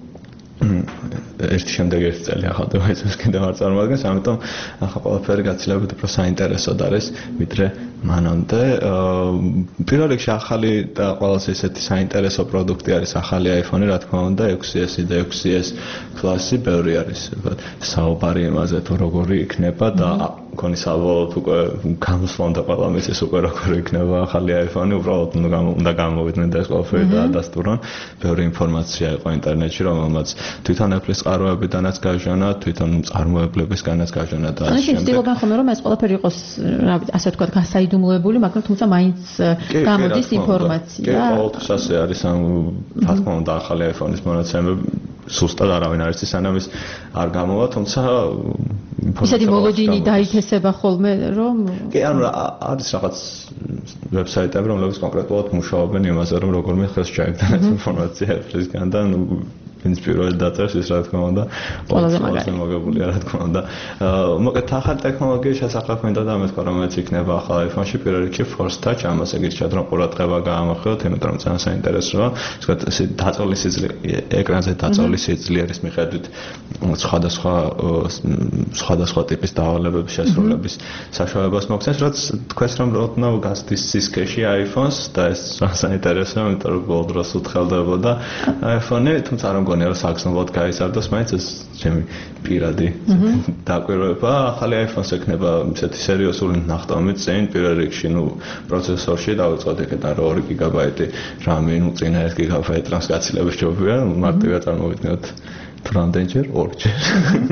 ერთი შემდეგ ერთი წელი ახალ დივაისებს კიდევ არ წარმოადგენს, ამიტომ ახლა ყველაფერი გაცილებით უფრო საინტერესოდ არის, ვიდრე მანამდე. პირველ რიგში ახალი და ყველაზე ისეთი საინტერესო პროდუქტი არის ახალი iPhone-ი, რა თქმა უნდა, ექვსი ესი და ექვსი ეს Plus-ი, ბევრი არის საუბარი იმაზე, თუ როგორი იქნება და მგონი საბოლოოდ უკვე გამოსვლამდე ყველა მისის უკვე როგორი იქნება ახალი iPhone-ი, უბრალოდ უნდა გამოვიდნენ და ეს ყველაფერი დაადასტურონ. ბევრი ინფორმაცია იყო ინტერნეტში, რომელმაც თვითონ Apple-ის წყაროებიდანაც გაჟონა, თვითონ წარმოებლებისგანაც გაჟონა და
ასე შემდეგ. ცდილობენ ხოლმე რომ ეს ყველაფერი იყოს, რა ვიცი, ასე ვთქვათ, გასაიდუმლოებული, მაგრამ თუმცა მაინც გამოდის ინფორმაცია.
კი, ყოველთვის ასე არის, ამ რა თქმა უნდა ახალი iPhone-ის მონაცემები სუსტად არავინ არ იცის, სანამ ის არ გამოვა, თუმცა
ისეთი მოლოდინი დაითესება ხოლმე, რომ
კი, ანუ არის რაღაც ვებსაიტები, რომლებიც კონკრეტულად მუშაობენ იმაზე, რომ როგორმე ხელს ჩაიგდან ეს ინფორმაცია Apple-ისგან და ნუ ვინც პირველად დაწერს ის რა თქმა უნდა
ყველაზე
მოგებულია რა თქმა უნდა. მოკლედ ახალი ტექნოლოგიის შესახებ მინდა და მეთქვა, რომელიც იქნება ახალ iPhone-ში, პირველ რიგში Force Touch, ამას ეგრეთ ჩადრონ ყურადღება გაამახვილოთ, იმიტომ რომ ძალიან საინტერესოა. ვთქვათ, ესე დაწოლის სიძლიერე, ეკრანზე დაწოლის სიძლიერის მიხედვით სხვადასხვა სხვადასხვა ტიპის დავალებების შესრულების საშუალებას მოგცემს, რაც თქვენს რომ როდნავ გასდის სისქეში iPhone-ს და ეს ძალიან საინტერესოა, იმიტომ რომ ბოლო დროს უთხელდებოდა iPhone-ი, თუმცა არ მგონია რომ საგრძნობლად გაიზარდოს, მაინც ეს ჩემი პირადი დაკვირვება. ახალი iPhone-ს ექნება ისეთი სერიოზული ნახტომი წინ, პირველ რიგში, ნუ პროცესორში დავიწყოთ იქიდან რომ ორი გიგაბაიტი RAM-ი, ნუ წინა ერთი გიგაბაიტი RAM-ს გაცილების ჯობია, მარტივად წარმოვიდგინოთ თუ რამდენჯერ ორჯერ.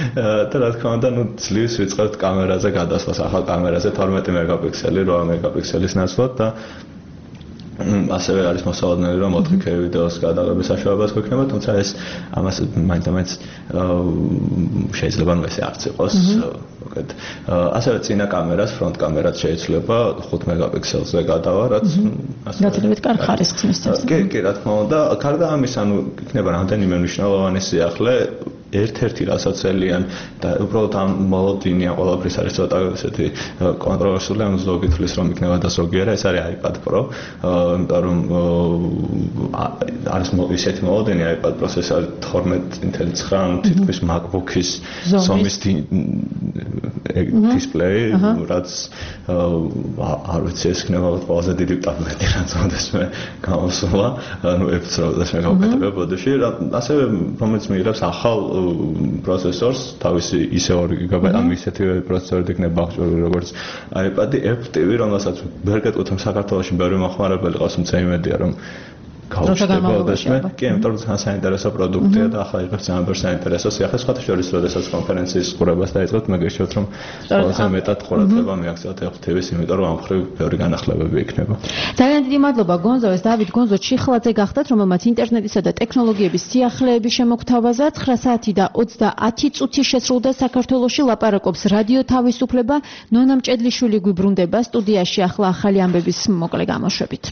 და რა თქმა უნდა, ნუ ძლივს ვიწყებთ კამერაზე გადასვლას, ახალ კამერაზე თორმეტი მეგაპიქსელი, რვა მეგაპიქსელის ნაცვლად და ასევე არის მოსალოდნელი, რომ ოთხი კეი ვიდეოს გადაღების საშუალებაც გვექნება, თუმცა ეს ამას მაინც-მაინც შეიძლება ეს არც იყოს. მოგეთ. ასევე წინა კამერას, ფრონტ კამერაც შეიძლება ხუთ მეგაპიქსელზე გადავა, რაც
გაცილებით კარგი ხარისხს მისცემს.
კი, კი, რა თქმა უნდა, გარდა ამის, ანუ იქნება რამდენიმე მნიშვნელოვანი სიახლე ერთ-ერთი რასაც ელიან და უბრალოდ ამ მოლოდინია ყველაფრის არის ცოტა ესეთი კონტროვერსიული, ანუ ზოგი თვლის რომ იქნება და ზოგი არა, ეს არის iPad Pro, იმიტომ რომ არის ისეთი მოლოდინი iPad Pro-ს არის თორმეტ ნული ცხრა, ანუ თითქმის MacBook-ის ზომის დისპლეი, რაც არ ვიცი, ეს იქნება ყველაზე დიდი ტაბლეტი, რაც მომდეს მე გამოსულა, ანუ ეფს როდესაც მე გავაკეთებ ბოდიში, ასევე რომელიც მიიღებს ახალ პროცესორს, თავისი ისე ორი გიგაბაიტი, ამ ისეთივე პროცესორი იქნება აღჭურვილი როგორც iPad-ი, ეფ-ტივი, რომელსაც ვერ გეტყვით, რომ საქართველოში ბევრი მოხმარებელი ყავს, თუმცა იმედია, რომ გავუშვებოდეს მე. კი, იმიტომ რომ საინტერესო პროდუქტია და ახლა იღებს ძალიან ბევრ საინტერესო სიახლეს, სხვათა შორის, როდესაც კონფერენციის ყურებას დაიწყებთ, მე გეშოთ, რომ ყველაზე მეტად ყურადღება მიაქცევთ ეფ-ტივის, იმიტომ რომ ამ მხრივ ბევრი განახლებები იქნება.
ძალიან დიდი მადლობა გონზო, ეს დავით გონზო ჩიხლაძე გახდათ, რომელმაც ინტერნეტისა და ტექნოლოგიების სიახლეები შემოგთავაზა. ცხრა საათი და ოცდაათი წუთი შესრულდა საქართველოში, ლაპარაკობს რადიო თავისუფლება. ნონა მჭედლიშვილი გვიბრუნდება სტუდიაში ახლა ახალი ამბების მოკლე გამოშვებით.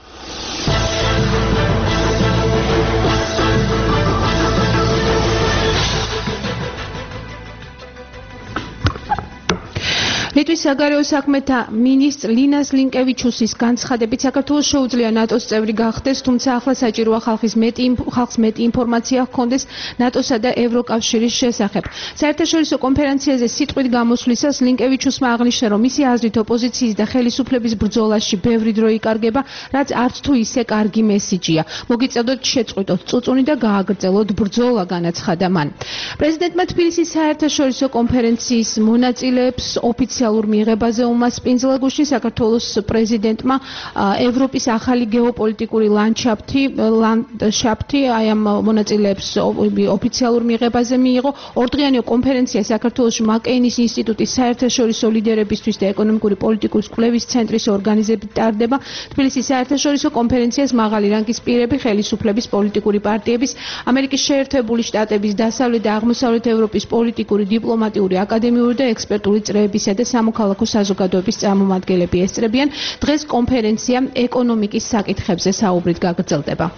ლიტვის საგარეო საქმეთა მინისტრ ლინას ლინკევიჩუსის განცხადებით საქართველოს შეუძლია ნატოს წევრი გახდეს, თუმცა ახლა საჭიროა ხალხის მეტი ხალხს მეტი ინფორმაცია ჰქონდეს ნატოსა და ევროკავშირის შესახებ. საერთაშორისო კონფერენციაზე სიტყვით გამოსვლისას ლინკევიჩუსმა აღნიშნა, რომ მისი აზრით ოპოზიციის და ხელისუფლების ბრძოლაში ბევრი დრო იკარგება, რაც არც თუ ისე კარგი მესიჯია. მოგიწევდოთ შეწყვიტოთ წუწუნი და გააგრძელოთ ბრძოლა, განაცხადა მან. პრეზიდენტმა თბილისის საერთაშორისო კონფერენციის მონაწილეებს ოფიციალურად მიღებაზე უმასპინძლა გუშინ საქართველოს პრეზიდენტმა ევროპის ახალი გეოპოლიტიკური ლანდშაფტი ლანდშაფტი აი ამ მონაწილეებს ოფიციალურ მიღებაზე მიიღო. ორდღიანი კონფერენცია საქართველოში მაკეინის ინსტიტუტის საერთაშორისო ლიდერებისთვის და ეკონომიკური პოლიტიკის კვლევის ცენტრის ორგანიზებით ტარდება. თბილისის საერთაშორისო კონფერენციას მაღალი რანგის პირები, ხელისუფლების პოლიტიკური პარტიების, ამერიკის შეერთებული შტატების, დასავლეთ და აღმოსავლეთ ევროპის პოლიტიკური, დიპლომატიური, აკადემიური და ექსპერტული წრეებისა და სამოქალაქო საზოგადოების წარმომადგენლები ესწრებიან. დღეს კონფერენცია ეკონომიკის საკითხებზე საუბრით გაგრძელდება.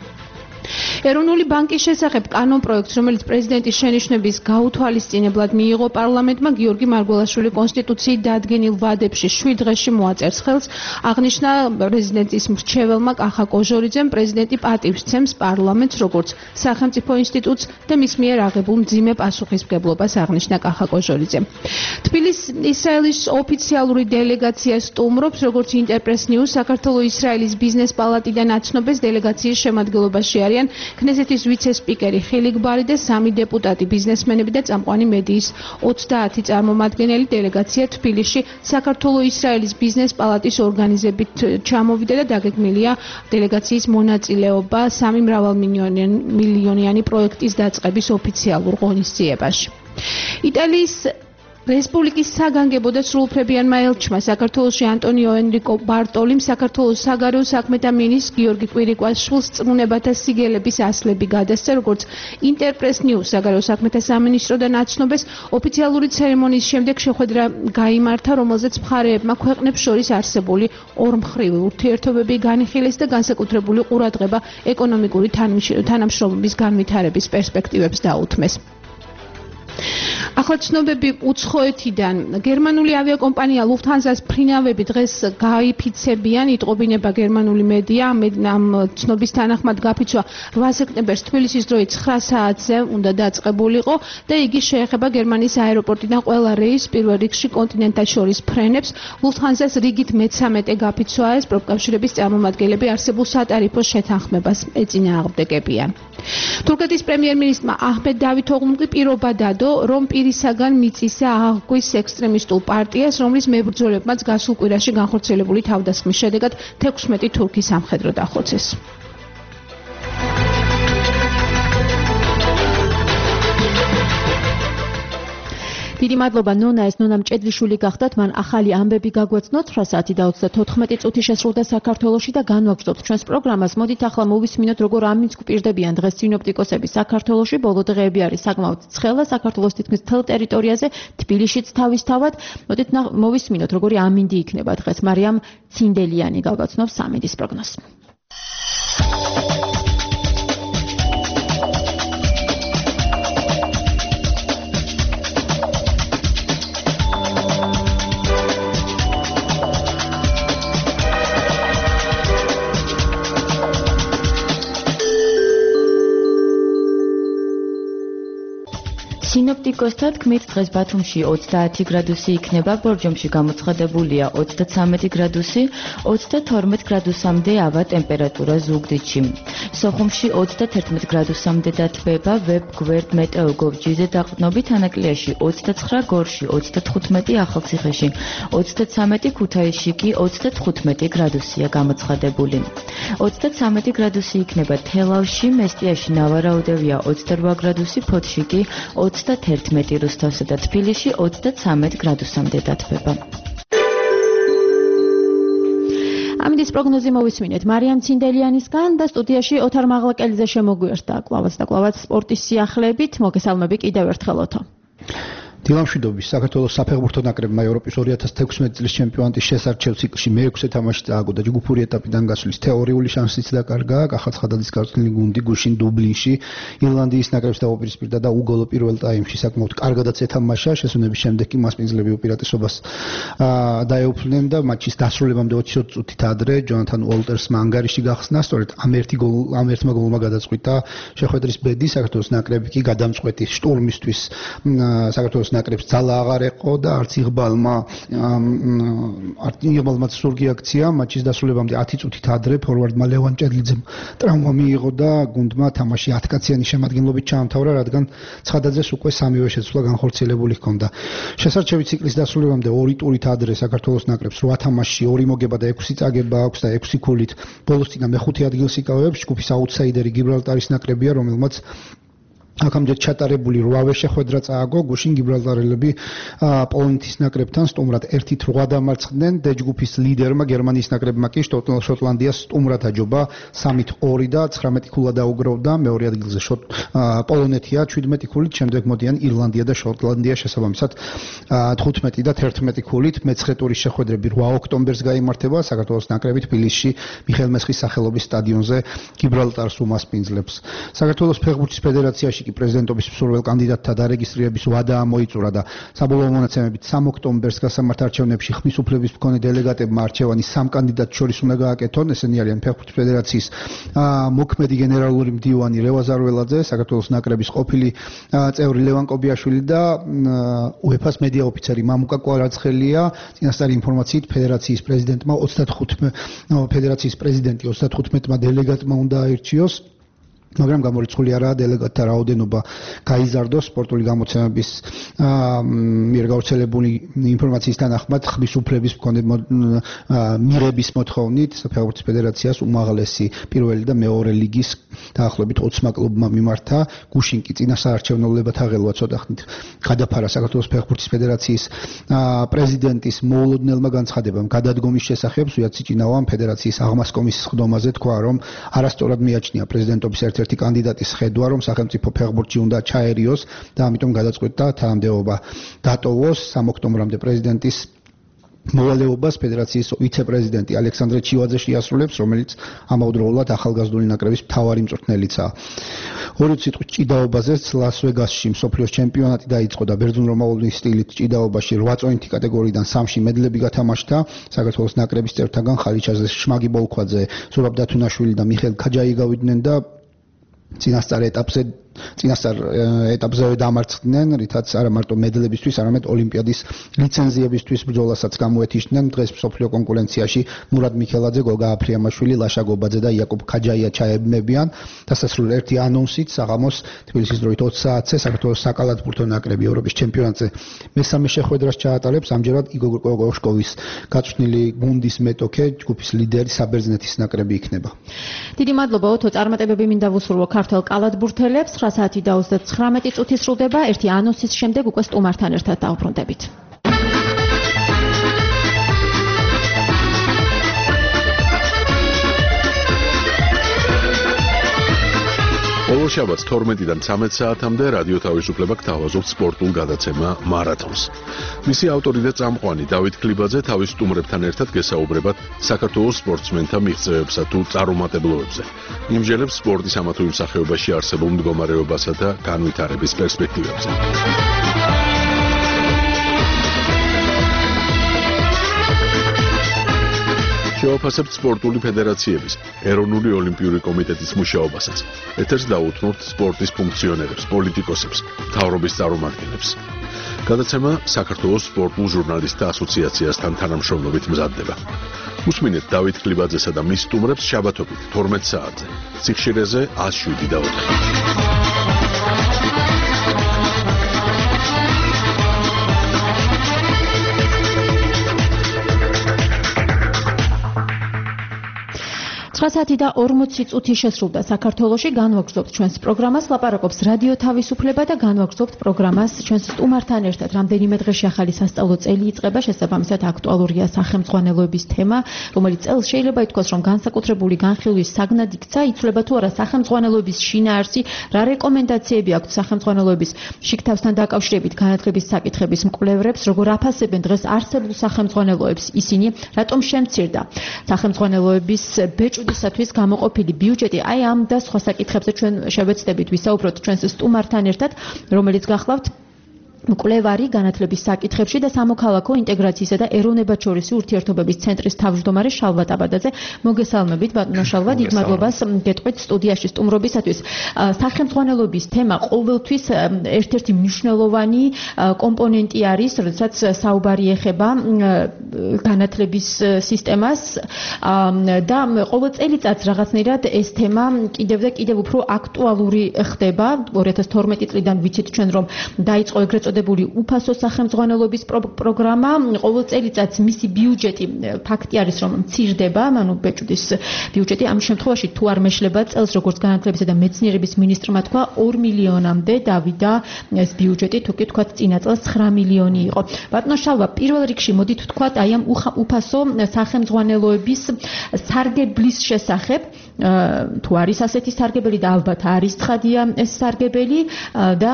ეროვნული ბანკის შესახებ კანონპროექტს, რომელიც პრეზიდენტის შენიშვნების გაუთვალისწინებლად მიიღო პარლამენტმა, გიორგი მარგველაშვილი კონსტიტუციით დადგენილ ვადებში შვიდ დღეში მოაწერს ხელს. აღნიშნა პრეზიდენტის მრჩეველმა კახა კოჟორიძემ, პრეზიდენტი პატივს ცემს პარლამენტს როგორც სახელმწიფო ინსტიტუტს და მის მიერ აღებულ მძიმე პასუხისმგებლობას, აღნიშნა კახა კოჟორიძემ. თბილისის ისრაელის ოფიციალური დელეგაცია სტუმრობს, როგორც ინტერპრეს ნიუს, საქართველოს-ისრაელის ბიზნეს პალატიდან აცნობეს, დელეგაციის შემადგენლობაში არიან ქნესეთის ვიცე-სპიკერი ხილიგ ბარი და სამი დეპუტატი, ბიზნესმენები და წამყვანი მედიის ოცდაათი წარმომადგენელი. დელეგაცია თბილისში საქართველოს-ისრაელის ბიზნეს პალატის ორგანიზებით ჩამოვიდა და დაგეგმილია დელეგაციის მონაწილეობა სამი მრავალმილიონიანი პროექტის დაწყების ოფიციალურ ღონისძიებაში. იტალიის რესპუბლიკის საგანგებო და სრულუფლებიანმა ელჩმა საქართველოში ანტონიო ენრიკო ბარტოლიმ საქართველოს საგარეო საქმეთა მინისტრ გიორგი კვირიკვაშვილს წრუნებათა სიგელების ასლები გადასცა, როგორც ინტერპრეს ნიუს საგარეო საქმეთა სამინისტროდან აცნობეს. ოფიციალური ცერემონიის შემდეგ შეხვედრა გაიმართა, რომელზეც მხარეებმა ქვეყნებს შორის არსებული ორმხრივი ურთიერთობები განიხილეს და განსაკუთრებული ყურადღება ეკონომიკური თანამშრომლობის განვითარების პერსპექტივებს დაუთმეს. ახლა ცნობები უცხოეთიდან. გერმანული ავიაკომპანია ლუფთჰანზას ფრინავები დღეს გაიფიცებიან, იტყობინება გერმანული მედია. ამ ცნობის თანახმად გაფიცვა რვა სექტემბერს თბილისის დროით ცხრა საათზე უნდა დაწყებულიყო და იგი შეეხება გერმანიის აეროპორტიდან ყველა რეისს, პირველ რიგში კონტინენტთან შორის ფრენებს. ლუფთჰანზას რიგით მეცამეტე გაფიცვაა ეს, პროფკავშირების წარმომადგენლები არსებულ სატარიფო შეთანხმებას ეწინააღმდეგებიან. თურქეთის პრემიერ-მინისტრმა აჰმედ დავითოღლუმ პირობა დადო, რომ პირისაგან მიწისა აღგვის ექსტრემისტულ პარტიას, რომლის მებრძოლებმაც გასულ კვირაში განხორციელებული თავდასხმის შედეგად თექვსმეტი თურქი სამხედრო დახოცეს.
დიდი მადლობა ნონა, ეს ნონა მჭედლიშვილი გახდათ, მან ახალი ამბები გაგვაცნო ცხრა საათი და ოცდათოთხმეტი წუთი შესრულდა საქართველოში და განვაგრძობთ ჩვენს პროგრამას. მოდით ახლა მოვისმინოთ, როგორ ამინც გვპირდებიან დღეს სინოპტიკოსები საქართველოში. ბოლო დღეები არის საკმაოდ ცხელა საქართველოს თითქმის მთელ ტერიტორიაზე, თბილისშიც თავისთავად. მოდით მოვისმინოთ, როგორი ამინდი იქნება დღეს. მარიამ ცინდელიანი გავგაცნობს ამინდის პროგნოზს. სინოპტიკოსთა თქმით, დღეს ბათუმში ოცდაათი გრადუსი იქნება, ბორჯომში გამოცხადებულია ოცდაცამეტი გრადუსი, ოცდათორმეტ გრადუსამდე ავა ტემპერატურა ზუგდიდში. სოხუმში ოცდათერთმეტ გრადუსამდე დათბება, ვებ-გვერდ მეტეოგოვჯიზე დაყრდნობით, ანაკლიაში ოცდაცხრა, გორში ოცდათხუთმეტი, ახალციხეში ოცდაცამეტი, ქუთაისში კი ოცდათხუთმეტი გრადუსია გამოცხადებული. ოცდაცამეტი გრადუსი იქნება თელავში, მესტიაში ნავარაუდევია ოცდარვა გრადუსი, ფოთში კი ოცდათერთმეტი, რუსთავსა და თბილისში ოცდაცამეტ გრადუსამდე დათბება. ამინდის პროგნოზი მოვისმინეთ მარიამ ცინდელიანისგან და სტუდიაში ოთარ მაღლაკელიძე შემოგვიერთდა კლავაც და კლავაც სპორტის სიახლეებით. მოგესალმები კიდევ ერთხელ ოთო.
დილამშვიდობის საქართველოს საფეხბურთო ნაკრებმა ევროპის ორი ათას თექვსმეტი წლის ჩემპიონატის შესარჩევ ციკლში მეექვსე თამაში წააგო და ჯგუფური ეტაპიდან გასვლის თეორიული შანსიც დაკარგა. კახალციხაძის გაწვრთნილი გუნდი გუშინ დუბლინში ირლანდიის ნაკრებს დაუპირისპირდა და უგოლო პირველ ტაიმში საკმაოდ კარგადაც ეთამაშა. შესვენების შემდეგ კი მასპინძლები უპირატესობას დაეუფლნენ და მატჩის დასრულებამდე ოცდაოთხ წუთით ადრე ჯონათან უოლტერსმა ანგარიში გახსნა. სწორედ ამ ერთი გოლ ამ ერთმა გოლმა გადაწყვიტა შეხვედრის ბედი. საქართველოს ნაკრები კი გადამწყვეტი შტურმისთვის საქართველოს ნაკრებს ძალა აღარ ეყო და არც იღბალმა იღბალმა სურგი აქცია. მატჩის დასრულებამდე ათი წუთით ადრე ფორვარდმა ლევან ჭედლიძემ ტრავმა მიიღო და გუნდმა თამაში ათ კაციანი შემადგენლობით ჩაამთავრა, რადგან ცხადაძეს უკვე სამივე შეცვლა განხორციელებული ჰქონდა. შესარჩევი ციკლის დასრულებამდე ორი ტურით ადრე საქართველოს ნაკრებს რვა თამაშში ორი მოგება და ექვსი წაგება აქვს და ექვსი ქულით ბოლოს წინა მეხუთე ადგილს იკავებს. ჯგუფის აუტსაიდერი გიბრალტარის ნაკრებია, რომელმაც აქამდე ჩატარებული რვავე შეხვედრა წააგო. გუშინ გიბრალტარელები პოლონეთის ნაკრებთან სტუმრად ერთით რვა დამარცხდნენ. დ ჯგუფის ლიდერმა გერმანიის ნაკრებმა კი შოტლანდიას სტუმრად აჯობა სამით ორი და ცხრამეტი ქულა დაუგროვდა. მეორე ადგილზე პოლონეთია შვიდმეტი ქულით, შემდეგ მოდიან ირლანდია და შოტლანდია შესაბამისად თხუთმეტი და თერთმეტი ქულით. მეცხრე ტურის შეხვედრები რვა ოქტომბერს გაიმართება. საქართველოს ნაკრები თბილისში მიხეილ მესხის სახელობის სტადიონზე გიბრალტარს უმასპინძლებს. საქართველოს ფეხბურთის ფედერაციაში კი პრეზიდენტობის მსურველ კანდიდატთა დარეგისტრირების ვადა მოიწურა და საბოლოო მონაცემებით სამ ოქტომბერს გასამართ არჩევნებში ხმის უფლების მქონე დელეგატებმა არჩევანი სამ კანდიდატს შორის უნდა გააკეთონ. ესენი არიან ფეხბურთის ფედერაციის მოქმედი გენერალური მდივანი რევაზ ზარველაძე, საქართველოს ნაკრების ყოფილი წევრი ლევან კობიაშვილი და უეფას მედია ოფიცერი მამუკა კვარაცხელია. წინასწარი ინფორმაციით ფედერაციის პრეზიდენტმა ოცდათხუთმეტ ფედერაციის პრეზიდენტი ოცდათხუთმეტმა დელეგატმა უნდა აირჩიოს. მაგრამ გამორიცხული არაა დელეგატთა რაოდენობა გაიზარდოს. სპორტული გამოცემების მიერ გავრცელებული ინფორმაციის თანახმად ხმის უფლების მქონე მიღების მოთხოვნით საფეხბურთო ფედერაციას უმაღლესი პირველი და მეორე ლიგის დაახლოებით ოცმა კლუბმა მიმართა. გუშინ კი წინა საარჩევნოებათა ღელვა ცოტა ხნით გადაფარა საქართველოს ფეხბურთის ფედერაციის პრეზიდენტის მოულოდნელმა განცხადებამ გადადგომის შესახებ. ზუიად სიჭინავამ ფედერაციის აღმას კომისიის ხდომაზე თქვა, რომ არასწორად მიაჩნია პრეზიდენტობის ერთ ერთი კანდიდატის ხედვა, რომ სახელმწიფო ფეხბურთში უნდა ჩაერიოს და ამიტომ გადაწყვეტა თანამდებობა დატოვოს. სამ ოქტომბრამდე პრეზიდენტის მოვალეობას ფედერაციის ვიცე-პრეზიდენტი ალექსანდრე ჩივაძე შეასრულებს, რომელიც ამავდროულად ახალგაზრდული ნაკრების მთავარი მწვრთნელიცაა. ორი სიტყვით ჭიდაობაზეც ლას-ვეგასში მსოფლიოს ჩემპიონატი დაიწყო და ბერძნულ-რომაული სტილით ჭიდაობაში რვა წონითი კატეგორიიდან სამში მედლები გათამაშდა. საქართველოს ნაკრების წევრთაგან ხალიჩაზე, შმაგი ბოლქვაძე, ზურაბ დათუნაშვილი და მიხეილ ქაჯაი გავიდნენ და წინასწარ ეტაპზე წინასწარ ეტაპზე დამარცხდნენ, რითაც არა მარტო მედლებისთვის, არამედ ოლიმპიადის ლიცენზიებისთვის ბრძოლასაც გამოეთიშნენ. დღეს მსოფლიო კონკურენციაში მურად მიქელაძე, გოგა აფრიამაშვილი, ლაშა გობაძე და იაკობ ქაჯაია ჩაებმებიან. დასასრულ ერთი ანონსით საღამოს თბილისის დროით ოცი საათზე საქართველოს საკალათბურთო ნაკრები ევროპის ჩემპიონატზე მესამე შეხვედრას ჩაატარებს. ამჯერად იგორ კოშკოვის გაწვრთნილი გუნდის მეტოქე ჯგუფის ლიდერი საბერძნეთის ნაკრები იქნება.
დიდი მადლობა ოთო, წარმატებები მინდა ვუსურვო ქართველ კალათბურთელებს. ცხრა საათი და ოცდათვრამეტი წუთი სრულდება. ერთი ანონსის შემდეგ უკვე სტუმართან ერთად დავბრუნდებით.
ყოველ შაბათს თორმეტიდან ცამეტ საათამდე რადიო თავისუფლება გთავაზობთ სპორტულ გადაცემა მარათონს. მისი ავტორი და წამყვანი დავით ქლიბაძე თავის სტუმრებთან ერთად გესაუბრებათ საქართველოს სპორტსმენთა მიღწევებსა თუ წარუმატებლობებზე. იმსჯელებს სპორტის ამა თუ იმ სახეობაში არსებულ მდგომარეობასა და განვითარების პერსპექტივებზე. შევაფასებთ სპორტული ფედერაციების, ეროვნული ოლიმპიური კომიტეტის მუშაობასაც. ეთერს დაუთმობთ სპორტის ფუნქციონერებს, პოლიტიკოსებს, მთავრობის წარმომადგენლებს. გადაცემა საქართველოს სპორტულ ჟურნალისტთა ასოციაციასთან თანამშრომლობით მზადდება. უსმინეთ დავით ქლიბაძესა და მის სტუმრებს შაბათობით თორმეტ საათზე. სიხშირეზე ათს შვიდი და ოთხი.
ცხრა საათი და ორმოცი წუთი შესრულდა საქართველოში. განვაგრძობთ ჩვენს პროგრამას, ლაპარაკობს რადიო თავისუფლება და განვაგრძობთ პროგრამას ჩვენს სტუმართან ერთად. რამდენიმე დღეში ახალი სასწავლო წელი იწყება, შესაბამისად აქტუალურია სახელმძღვანელოების თემა, რომელიც წელს შეიძლება ითქვას, რომ განსაკუთრებული განხილვის საგნად იქცა. იცვლება თუ არა სახელმძღვანელოების შინაარსი, რა რეკომენდაციები აქვთ სახელმძღვანელოების შიგთავსთან დაკავშირებით განათლების საკითხების მკვლევრებს, როგორ აფასებენ დღეს არსებულ სახელმძღვანელოებს, ისინი რატომ შემცირდა სახელმძღვანელოების ბეჭვ ისათვის გამოყოფილი ბიუჯეტი. აი ამ და სხვა საკითხებზე ჩვენ შევეცდებით ვისაუბროთ ჩვენს სტუმართან ერთად, რომელიც გახლავთ მკვლევარი განათლების საკითხებში და სამოქალაქო ინტეგრაციისა და ეროვნებათშორისი ურთიერთობების ცენტრის თავმჯდომარე შალვა ტაბადაძე. მოგესალმებით ბატონო შალვა, დიდ მადლობას გეტყვით სტუდიაში სტუმრობისათვის. სახელმძღვანელოების თემა ყოველთვის ერთ-ერთი მნიშვნელოვანი კომპონენტი არის, როდესაც საუბარი ეხება განათლების სისტემას და ყოველ წელიწადს რაღაცნაირად ეს თემა კიდევ და კიდევ უფრო აქტუალური ხდება. ორი ათას თორმეტი წლიდან ვიცით ჩვენ რომ დაიწყო ეგრეთ წოდებული უფასო სახელმძღვანელოების პროგრამა. ყოველ წელიწადს მისი ბიუჯეტი ფაქტი არის რომ მცირდება, ანუ ბეჭვდის ბიუჯეტი. ამ შემთხვევაში თუ არ მეშლება წელს, როგორც განათლებისა და მეცნიერების მინისტრმა თქვა, ორი მილიონამდე დავიდა ეს ბიუჯეტი, თუ კი თქვათ წინა წელს ცხრა მილიონი იყო. ბატონო შალვა, პირველ რიგში მოდით ვთქვათ აი ამ უფასო სახელმძღვანელოების სარგებლის შესახებ. თუ არის ასეთი სარგებელი და ალბათ არის ცხადია ეს სარგებელი და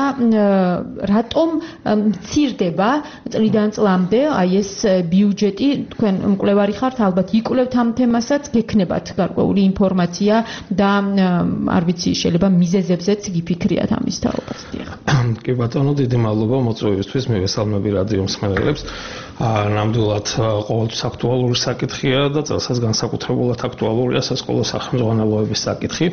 რატომ მცირდება წლიდან წლამდე აი ეს ბიუჯეტი. თქვენ მკვლევარი ხართ, ალბათ იკვლევთ ამ თემასაც, გექნებათ გარკვეული ინფორმაცია და არ ვიცი, შეიძლება მიზეზებზეც გიფიქრიათ ამის თაობას.
კი ბატონო, დიდი მადლობა მოწვევისთვის. მივესალმები რადიო მსმენელებს. ნამდვილად ყოველთვის აქტუალური საკითხია და წელსაც განსაკუთრებულად აქტუალურია სასკოლო სახელმძღვანელოების საკითხი.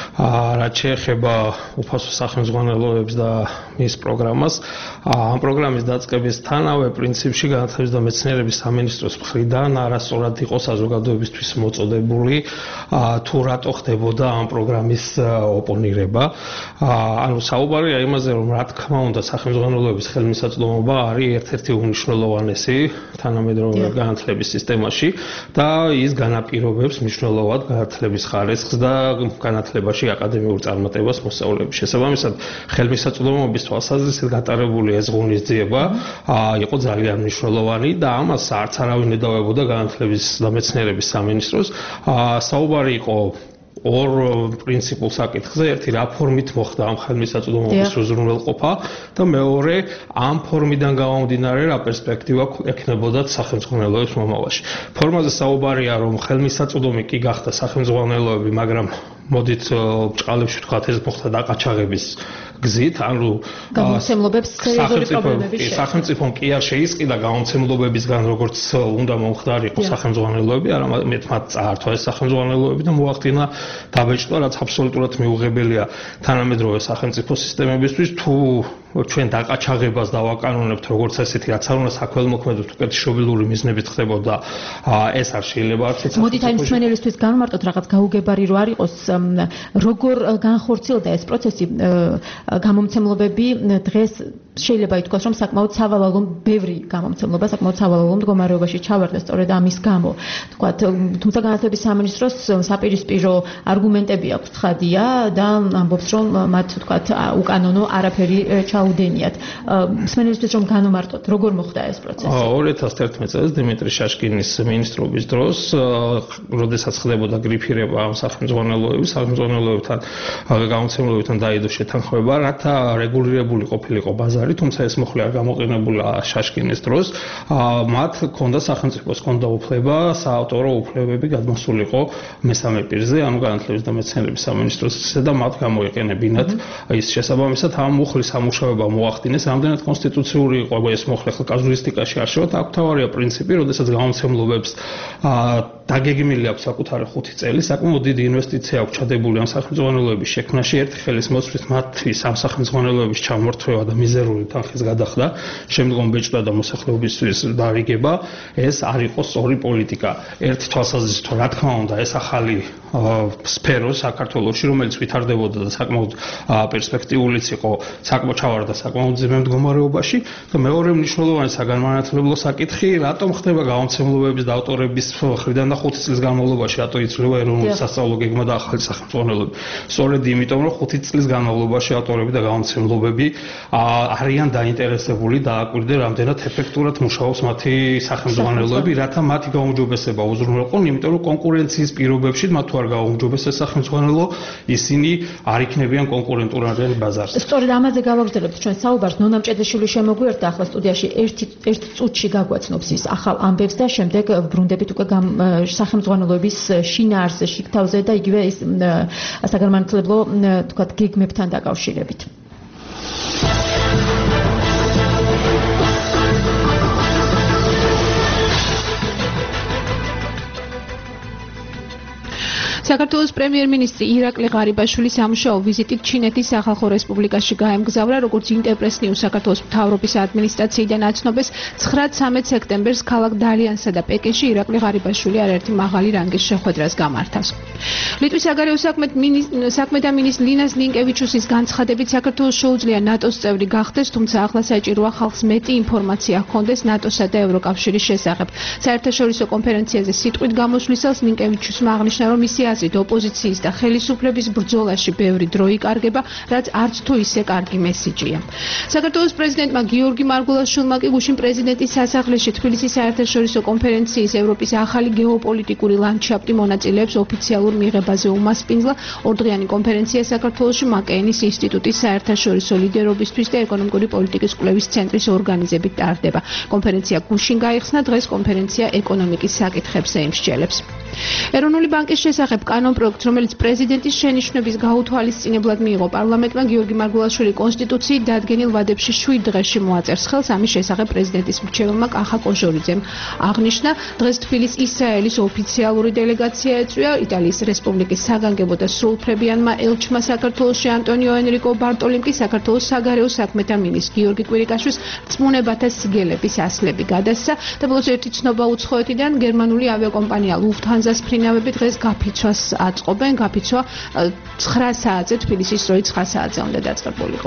რაც შეეხება უფასო სახელმძღვანელოებს და მის პროგრამას, ამ პროგრამის დაწყებისთანავე პრინციპში განათლების და მეცნიერების სამინისტროს მხრიდან არასწორად იყო საზოგადოებისთვის მოწოდებული თუ რატო ხდებოდა ამ პროგრამის ოპონირება. ანუ საუბარია იმაზე, რომ რა თქმა უნდა სახელმძღვანელოების ხელმისაწვდომობა არის ერთ-ერთი უმნიშვნელოვანესი თანამედროვე განათლების სისტემაში და ის განაპირობებს მნიშვნელოვნად განათლების ხარისხს და განათლებაში აკადემიურ წარმატებას მოსწავლეების. შესაბამისად, ხელმისაწვდომობის თვალსაზრისით გატარებული ეს ღონისძიება იყო ძალიან მნიშვნელოვანი და ამას არც არავინ ედავებოდა განათლების და მეცნიერების სამინისტროს. საუბარი იყო ორ პრინციპულ საკითხზე, ერთი რა ფორმით მოხდა ამ ხელმისაწვდომობის უზრუნველყოფა და მეორე ამ ფორმიდან გამომდინარე რა პერსპექტივა ექნებოდა სახელმძღვანელოებს მომავალში. ფორმაზე საუბარია, რომ ხელმისაწვდომი კი გახდა სახელმძღვანელოები, მაგრამ მოდით ბჭყალებში ვთქვათ, ეს მოხდა დაყაჩაღების გზით, ანუ
გამომცემლობებს სერიოზული პრობლემები შეექმნა.
სახელმწიფომ კი არ შეისყიდა გამომცემლობებისგან, როგორც უნდა მომხდარიყო სახელმძღვანელოები, არამედ მათ წაართვა ეს სახელმძღვანელოები და მოახდინა დაბეჭდვა, რაც აბსოლუტურად მიუღებელია თანამედროვე სახელმწიფო სისტემებისთვის. თუ ჩვენ დაყაჩაღებას დავაკანონებთ როგორც ესეთი, რაც არ უნდა საქველმოქმედოდ უკეთშობილური მიზნებით ხდებოდა, ეს არ შეიძლება არც ეს.
მოდით აი მსმენელისთვის განმარტოთ რაღაც გაუგებარი რო არ იყოს, როგორ განხორციელდა ეს პროცესი. გამომცემლობები დღეს შეიძლება ითქვას, რომ საკმაოდ სავალალო ბევრი გამომცემლობა, საკმაოდ სავალალო მდგომარეობაში ჩავარდა სწორედ ამის გამო. თქვათ, თუმცა განათლების სამინისტროს საპირისპირო არგუმენტები აქვს ცხადია და ამბობს, რომ მათ თქვათ უკანონო არაფერი ჩაუდენიათ. მსმენელისთვის რომ განვმარტოთ, როგორ მოხდა ეს პროცესი?
ორი ათას თერთმეტ წელს დიმიტრი შაშკინის მინისტრობის დროს, როდესაც ხდებოდა გრიფირება ამ სახელმძღვანელოების, სახელმძღვანელოებთან გამომცემლებებთან დაიდო შეთანხმება, რათა რეგულირებული ყოფილიყო ბაზარი, თუმცა ეს მოხლე არ გამოყენებულა შაშკინის დროს, მათ ჰქონდა სახელმწიფოს ჰქონდა უფლება საავტორო უფლებები გადმოსულიყო მესამე პირზე, ანუ განათლების და მეცნიერების სამინისტროსა და მათ გამოიყენებინათ ის შესაბამისად ამ მუხლის სამუშაოება მოახდინეს, რამდენად კონსტიტუციური იყო ეს მოხლე ხო კაზუისტიკაში არჩევათ, აქ თავარია პრინციპი, როდესაც გამომცემლობებს დაგეგმილი აქვს საკუთარი ხუთი წელი, საკმაოდ დიდი ინვესტიცია აქვს ჩადებული ამ სახელმძღვანელოების შექმნაში, ერთი ხელის მოსვლით მათთვის ამ სახელმძღვანელოების ჩამორთმევა და მიზერული თანხის გადახდა, შემდგომ ბეჭდა და მოსახლეობისთვის დარიგება, ეს არ იყო სწორი პოლიტიკა. ერთი თვალსაზრისით, რა თქმა უნდა, ეს ახალი სფერო საქართველოში, რომელიც ვითარდებოდა და საკმაოდ პერსპექტიულიც იყო, საკმაოდ ჩავარდა საკმაოდ ძიმე მდგომარეობაში და მეორე მნიშვნელოვანი საგანმანათლებლო საკითხი, რატომ ხდება გამომცემლობების და ავტორების მხრიდან და ხუთი წლის განმავლობაში რატო იცვლება ეროვნული სასწავლო გეგმა და ახალი სახელმძღვანელოები. სწორედ იმიტომ, რომ ხუთი წლის განმავლობაში ავტორები და გამომცემლობები არიან დაინტერესებული დააკვირდნენ, რამდენად ეფექტურად მუშაობს მათი სახელმძღვანელოები, რათა მათი გაუმჯობესება უზრუნველყონ, იმიტომ რომ კონკურენციის პირობებში მათ თუ არ გაუმჯობესეს სახელმძღვანელო, ისინი არ იქნებიან კონკურენტულადიანი ბაზარზე.
სწორედ ამაზე გავაგრძელებთ ჩვენ საუბარს. ნონა მჭედაშვილი შემოგვიერთდა ახლა სტუდიაში ერთი ერთ წუთში გაგვაცნობს ის ახალ ამბებს და შემდეგ ბრუნდებით უკვე სახელმძღვანელოების შინაარსზე, შიგთავზე და იგივე ის საგანმანათლებლო თქვათ გეგმებთან დაკავშირებით.
საქართველოს პრემიერ-მინისტრი ირაკლი ღარიბაშვილი სამუშაო ვიზიტით ჩინეთის სახალხო რესპუბლიკაში გაემგზავრა, როგორც ინტერპრეს ნიუს საქართველოს მთავრობის ადმინისტრაციიდან აცნობეს, ცხრა-ცამეტ სექტემბერს ქალაქ დალიანსა და პეკინში ირაკლი ღარიბაშვილი არაერთი მაღალი რანგის შეხვედრას გამართავს. ლიტვის საგარეო საქმეთა მინისტრ ლინას ლინკევიჩუსის განცხადებით, საქართველოს შეუძლია ნატოს წევრი გახდეს, თუმცა ახლა საჭიროა ხალხს მეტი ინფორმაცია ჰქონდეს ნატოსა და ევროკავშირის შესახებ. საერთაშორისო კონფერენციაზე სიტყვით გამოსვლისას ლინკევიჩუსმა აღნიშნა, რომ მისი აზრით ოპოზიციის და ხელისუფლების ბრძოლაში ბევრი დრო იკარგება, რაც არც თუ ისე კარგი მესიჯია. საქართველოს პრეზიდენტმა გიორგი მარგველაშვილმა კი გუშინ პრეზიდენტის სასახლეში თბილისის საერთაშორისო კონფერენციის ევროპის ახალი გეოპოლიტიკური ლანდშაფტი მონაწილეებს ოფიციალურ მიღებაზე უმასპინძლა. ორდღიანი კონფერენცია საქართველოში მაკეენის ინსტიტუტის საერთაშორისო ლიდერობისთვის და ეკონომიკური პოლიტიკის კვლევის ცენტრის ორგანიზებით ტარდება. კონფერენცია გუშინ გაიხსნა, დღეს კონფერენცია ეკონომიკის საკითხებს ემსჯელებს. ეროვნული ბანკის შესახებ კანონპროექტს, რომელიც პრეზიდენტის შენიშვნების გაუთვალისწინებლად მიიღო პარლამენტმა, გიორგი მარგველაშვილი კონსტიტუციით დადგენილ ვადებში შვიდ დღეში მოაწერს ხელს. ამის შესახებ პრეზიდენტის მრჩეველმა კახა კოჟორიძემ აღნიშნა. დღეს თბილისის ისრაელის ოფიციალური დელეგაცია ეწვია. იტალიის რესპუბლიკის საგანგებო და სრულუფლებიანმა ელჩმა საქართველოში ანტონიო ენრიკო ბარტოლიმ კი საქართველოს საგარეო საქმეთა მინისტრ გიორგი კვირიკაშვილს რწმუნებათა სიგელების ასლები გადასცა და ბოლოს ერთი ცნობა უცხოეთიდან გერმანული ავიაკომპანია ლუფთჰანზას ფრინავები დღეს გაფიცვას აწყობენ. გაფიცვა ცხრა საათზე თბილისის დროით ცხრა საათზე უნდა დაწყებულიყო.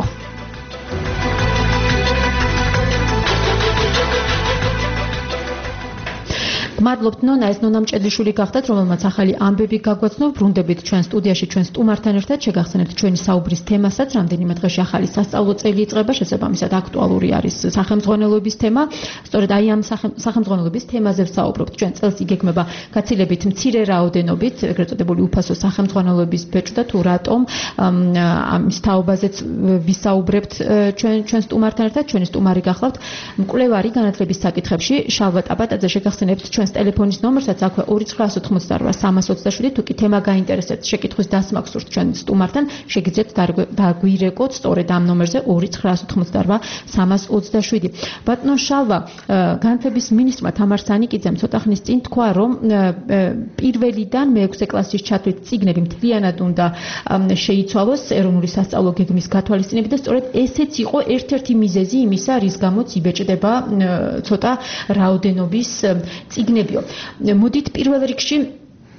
მადლობთ ნონა, ეს ნონა მჭედლიშვილი გახდათ, რომელმაც ახალი ამბები გაგვაცნო. ბრუნდებით ჩვენ სტუდიაში ჩვენ სტუმართან ერთად შეგახსენებთ ჩვენი საუბრის თემასაც. რამდენიმე დღეში ახალი სასწავლო წელი იწყება, შესაბამისად აქტუალური არის სახელმძღვანელოების თემა. სწორედ აი ამ სახელმძღვანელოების თემაზე ვსაუბრობთ. ჩვენ წელს იგეგმება გაცილებით მცირე რაოდენობით, ეგრეთ წოდებული უფასო სახელმძღვანელოების ბეჭდა, თუ რატომ ამის თაობაზეც ვისაუბრებთ ჩვენ ჩვენ სტუმართან ერთად. ჩვენი სტუმარი გახლავთ მკვლევარი განათლების საკითხებში შალვა ტაბატაძე. შეგახსენებთ ჩვენ ტელეფონის ნომერსაც აქვე ორი ცხრა ოცდაოთხ სამას ოცდაშვიდი. თუ კი თემა გაინტერესებთ, შეკითხვის დასმა გსურთ ჩვენ სტუმართან, შეგიძლიათ დაგვირეკოთ სწორედ ამ ნომერზე ორი ცხრა ოცდაოთხ სამას ოცდაშვიდი. ბატონო შალვა, განათლების მინისტრმა თამარ სანიკიძემ ცოტა ხნის წინ თქვა, რომ პირველიდან მეექვსე კლასის ჩათვლით წიგნები მთლიანად უნდა შეიცვალოს ეროვნული სასწავლო გეგმის გათვალისწინებით და სწორედ ესეც იყო ერთ-ერთი მიზეზი იმისა, რის გამოც იბეჭდება ცოტა რაოდენობის წიგნებიო. მოდით პირველ რიგში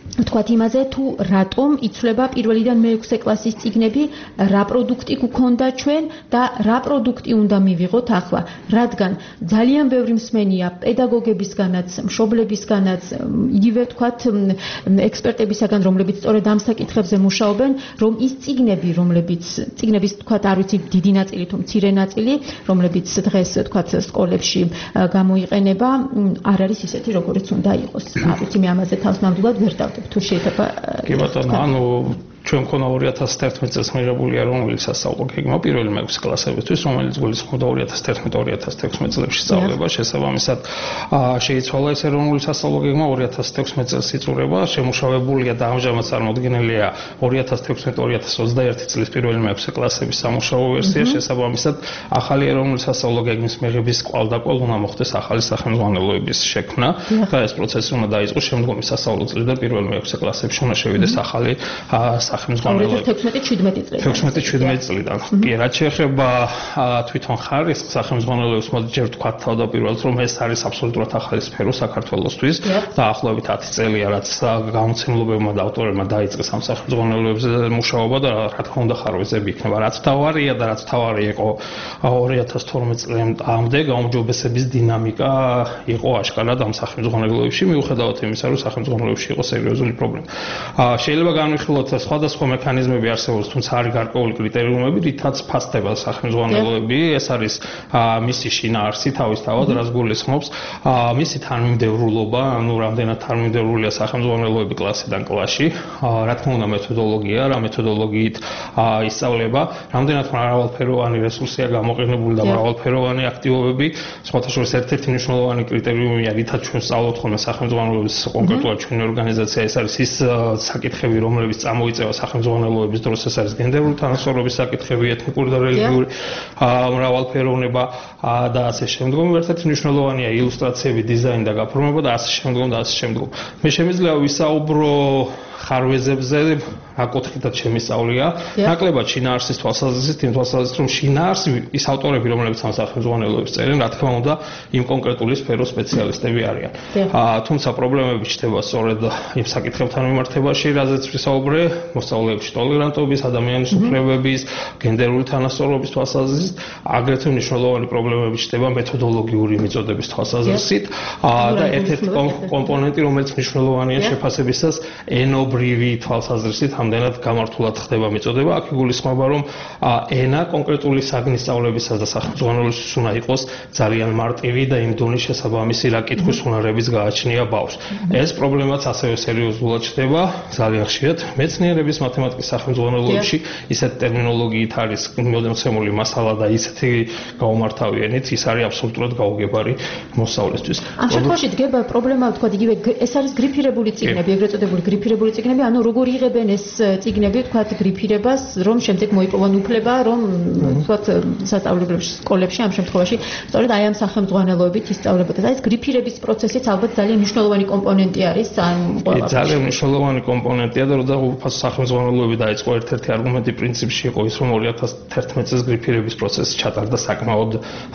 თქვათ იმაზე თუ რატომ იცვლება პირველიდან მეექვსე კლასის წიგნები, რა პროდუქტი გქონდა ჩვენ და რა პროდუქტი უნდა მივიღოთ ახლა, რადგან ძალიან ბევრი მსმენია პედაგოგებისგანაც, მშობლებისგანაც, იგივე თქვათ ექსპერტებისგან, რომლებიც სწორედ ამ საკითხებზე მუშაობენ, რომ ის წიგნები, რომლებიც წიგნების თქვათ არ ვიცი დიდი ნაწილი თუ მცირე ნაწილი, რომლებიც დღეს თქვათ სკოლებში გამოიყენება, არ არის ისეთი, როგორიც უნდა იყოს. არ ვიცი მე ამაზე თავს ნამდვილად ვერ დავდებ. თუ შეიძლება
კი ბატონო, ანუ ჩვენ მქონდა ორი ათას თერთმეტ წელს მიღებული ეროვნული სასწავლო გეგმა პირველი მეექვსე კლასებისთვის, რომელიც გულისხმობდა ორი ათას თერთმეტ ორი ათას თექვსმეტ წლებში სწავლება. შესაბამისად, შეიცვალა ეს ეროვნული სასწავლო გეგმა ორი ათას თექვსმეტ წელს იწურება, შემუშავებულია და ამჟამად წარმოდგენილია ორი ათას თექვსმეტ ორი ათას ოცდაერთი წლის პირველი მეექვსე კლასების სამუშაო ვერსია. შესაბამისად, ახალი ეროვნული სასწავლო გეგმის მიღების კვალდაკვალ უნდა მოხდეს ახალი სახელმძღვანელოების შექმნა და ეს პროცესი უნდა დაიწყოს შემდგომი სასწავლო წლიდან პირველი მეექვსე კლასებში უნდა შევიდეს ახალი სახელმძღვანელოები. თექვსმეტ შვიდმეტ წლიდან. კი, რაც შეეხება თვითონ ხარისხს სახელმძღვანელოებს, მოდი ჯერ ვთქვათ თავდაპირველად, რომ ეს არის აბსოლუტურად ახალი სფერო საქართველოსთვის და ახლობით ათი წელია, რაც გამოცემლებმა და ავტორებმა დაიწყეს ამ სახელმძღვანელოებზე მუშაობა და რა თქმა უნდა ხარვეზები იქნება. რაც თავარია და რაც თავარი იყო ორი ათას თორმეტ წლამდე გაუმჯობესების დინამიკა იყო აშკარად ამ სახელმძღვანელოებში, მიუხედავად იმისა, რომ სახელმძღვანელოებში იყო სერიოზული პრობლემა. შეიძლება განვიხილოთ სხვადასხვა მექანიზმები არსებობს, თუმცა არის გარკვეული კრიტერიუმები, რითაც ფასდება სახელმძღვანელოები. ეს არის მისი შინაარსი თავისთავად, რაც გულისხმობს მისი თანმიმდევრულობა, ანუ რამდენად თანმიმდევრულია სახელმძღვანელოები კლასიდან კლასში, რა თქმა უნდა მეთოდოლოგია, რა მეთოდოლოგიით ისწავლება, რამდენად მრავალფეროვანი რესურსია გამოყენებული და მრავალფეროვანი აქტივობები. სხვათა შორის ერთ-ერთი მნიშვნელოვანი კრიტერიუმია, რითაც ჩვენ სწავლობთ ხოლმე სახელმძღვანელოების კონკრეტულად ჩვენი ორგანიზაცია, ეს არის ის საკითხები, რომლებიც წამოიწევა სახელმძღვანელოების დროს, ეს არის გენდერული თანასწორობის საკითხები, ეთნიკური და რელიგიური მრავალფეროვნება და ასე შემდგომ. ერთ-ერთი მნიშვნელოვანია ილუსტრაციები, დიზაინი და გაფორმება და ასე შემდგომ და ასე შემდგომ. მე შემიძლია ვისაუბრო ხარვეზებზე, რა კუთხითაც შემისწავლია. ნაკლებად შინაარსის თვალსაზრისით, იმ თვალსაზრისით, რომ შინაარსი ის ავტორები, რომლებიც ამ სახელმძღვანელოებს წერენ, რა თქმა უნდა, იმ კონკრეტული სფეროს სპეციალისტები არიან. თუმცა პრობლემები ჩნდება სწორედ იმ საკითხებთან მიმართებაში, რაზეც ვისაუბრე, მოსწავლეებში ტოლერანტობის, ადამიანის უფლებების, გენდერული თანასწორობის თვალსაზრისით, აგრეთვე მნიშვნელოვანი პრობლემები ჩნდება მეთოდოლოგიური მიწოდების თვალსაზრისით და ერთ-ერთი კომპონენტი, რომელიც მნიშვნელოვანია შეფასებისას, ენობრივი თვალსაზრისით ამდენად გამართულად ხდება მიწოდება. აქ იგულისხმება, რომ ენა კონკრეტული საგნის სწავლებისას და სახელმძღვანელოსთვის უნდა იყოს ძალიან მარტივი და იმ დონის შესაბამისი რა კითხვის უნარების გააჩნია ბავშვს. ეს პრობლემაც ასევე სერიოზულად ჩნდება ძალიან ხშირად მეცნიერების მათემატიკის სახელმძღვანელოებში, ისეთ ტერმინოლოგიით არის მოცემული მასალა და ისეთი გაუმართავიანით, ის არის აბსოლუტურად გაუგებარი მოსწავლესთვის.
ამ შემთხვევაში დგება პრობლემა, ვთქვათ, იგივე ეს არის გრიფირებული წიგნები, ეგრეთ წოდებული გრიფირებული წიგნები, ანუ როგორ იღებენ ეს წიგნები, ვთქვათ, გრიფირებას, რომ შემდეგ მოიპოვონ უფლება, რომ ვთქვათ, სასწავლებლებში, სკოლებში ამ შემთხვევაში სწორედ აი ამ სახელმძღვანელოებით ისწავლებოდეს. აი ეს გრიფირების პროცესიც ალბათ ძალიან მნიშვნელოვანი კომპონენტი არის ამ ყველაფერში.
ძალიან მნიშვნელოვანი კომპონენტია და როცა უფასო სახელმძღვანელოები დაიწყო, ერთ-ერთი არგუმენტი პრინციპში იყო ის, რომ ორი ათას თერთმეტ წელს გრიფირების პროცესი ჩატარდა საკმაოდ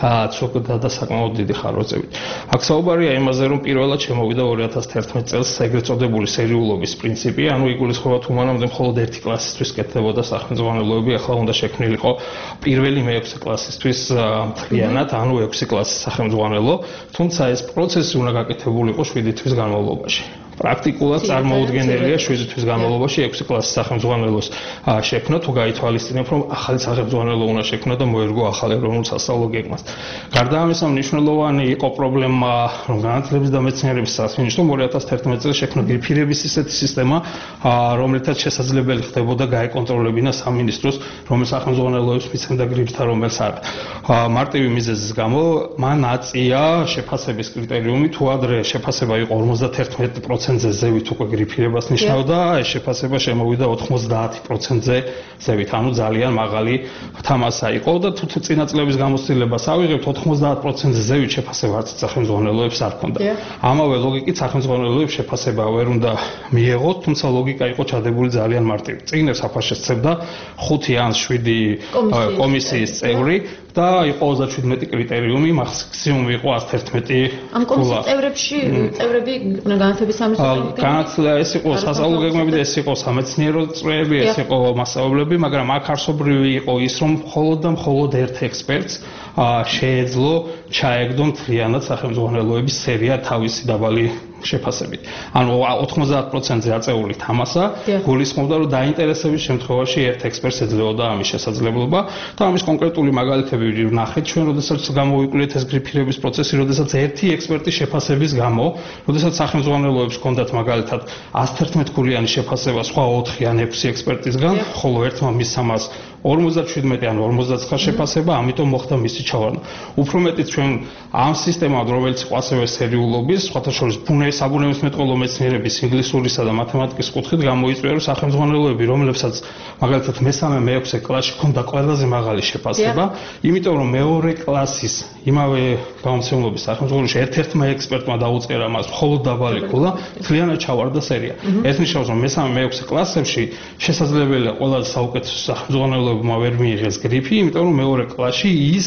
ცუდა და საკმაოდ დიდი ხარვეზებით. აქ საუბარია იმაზე, რომ პირველად შემოვიდა ორი ათას თერთმეტ წელს ეგრეთ წოდებული სერიულობის პრინციპი, ანუ იგულისხმება თუ მანამდე მხოლოდ ერთი კლასისთვის კეთდებოდა სახელმძღვანელოები, ახლა უნდა შექმნილიყო პირველი მეექვსე კლასისთვის მთლიანად, ანუ ექვსი კლასის სახელმძღვანელო, თუმცა ეს პროცესი უნდა გაკეთებულიყო შვიდი თვის განმავლობაში. პრაქტიკულად წარმოუდგენელია შვიდი თვის განმავლობაში ექვსი კლასის სახელმძღვანელოს შექმნა, თუ გაითვალისწინებ, რომ ახალი სახელმძღვანელო უნდა შექმნა და მოერგო ახალ ეროვნულ სასწავლო გეგმას. გარდა ამისა, მნიშვნელოვანი იყო პრობლემა, რომ განათლების და მეცნიერების სამინისტრომ ორი ათას თერთმეტ წელს შექმნა გრიფირების ისეთი სისტემა, რომლითაც შესაძლებელი ხდებოდა გაეკონტროლებინა სამინისტროს, რომელ სახელმძღვანელოებს მიცემდა გრიფთა, რომელს არა. მარტივი მიზეზის გამო მან აწია შეფასების კრიტერიუმი, თუ ადრე შეფასება იყო ორმოცდათერთმეტ პროცენტზე ზევით უკვე გრიფირებას ნიშნავდა, ეს შეფასება შემოვიდა ოთხმოცდაათი პროცენტზე ზევით, ანუ ძალიან მაღალი თამასა იყო და თუ წინა წლების გამოცდილებას ავიღებთ, ოთხმოცდაათ პროცენტზე ზევით შეფასება არც სახელმძღვანელოებს არ ჰქონდა. ამავე ლოგიკით სახელმძღვანელოებს შეფასება ვერ უნდა მიეღოთ, თუმცა ლოგიკა იყო ჩადებული ძალიან მარტივი. წიგნებს აფასებს სცემდა ხუთი ან შვიდი კომისიის წევრი და იყო ოცდაშვიდმეტი კრიტერიუმი, მაქსიმუმი იყო ათას ერთმეტი.
ამ კომისიის წევრებში წევრები განათლების სამისლის
განათლება ეს იყო სასწავლო გეგმები და ეს იყო სამეცნიერო წრეები, ეს იყო მასწავლებლები, მაგრამ აქ არსობრივი იყო ის, რომ მხოლოდ და მხოლოდ ერთ ექსპერტს შეეძლო ჩაეგდო მთლიანად სახელმძღვანელოების სერია თავისი დაბალი შეფასებით. ანუ ოთხმოცდაათ პროცენტზე აწეული თამასა გულისხმობდა, რომ დაინტერესების შემთხვევაში ერთ ექსპერტს ეძლეოდა ამის შესაძლებლობა და ამის კონკრეტული მაგალითები ვნახეთ ჩვენ, როდესაც გამოვიკვლიეთ ეს გრიფირების პროცესი, როდესაც ერთი ექსპერტის შეფასების გამო, როდესაც სახელმძღვანელოებს ჰქონდათ მაგალითად ათას ერთმეტი გულიანი შეფასება სხვა ოთხი ან ექვსი ექსპერტისგან, ხოლო ერთმა მისამას ორმოცდაშვიდმეტი ან ორმოცდაცხრა შეფასება, ამიტომ მოხდა მისი ჩავარდნა. უფრო მეტიც ჩვენ ამ სისტემად, რომელიც იყო ასევე სერიულობის, სხვათა შორის საბუნებისმეტყველო მეცნიერების, ინგლისურისა და მათემატიკის კუთხით გამოიწვია, რომ სახელმძღვანელოები, რომლებსაც მაგალითად მესამე, მეექვსე კლასში ჰქონდა ყველაზე მაღალი შეფასება, იმიტომ რომ მეორე კლასის იმავე გამომცემლობის სახელმძღვანელოში ერთ-ერთმა ექსპერტმა დაუწყერა მას მხოლოდ დაბალი ქულა, მთლიანად ჩავარდა სერია. ეს ნიშნავს, რომ მესამე, მეექვსე კლასებში შესაძლებელია ყველაზე საუკეთესო სახელმძღვანელოებმა ვერ მიიღეს გრიფი, იმიტომ რომ მეორე კლასში ის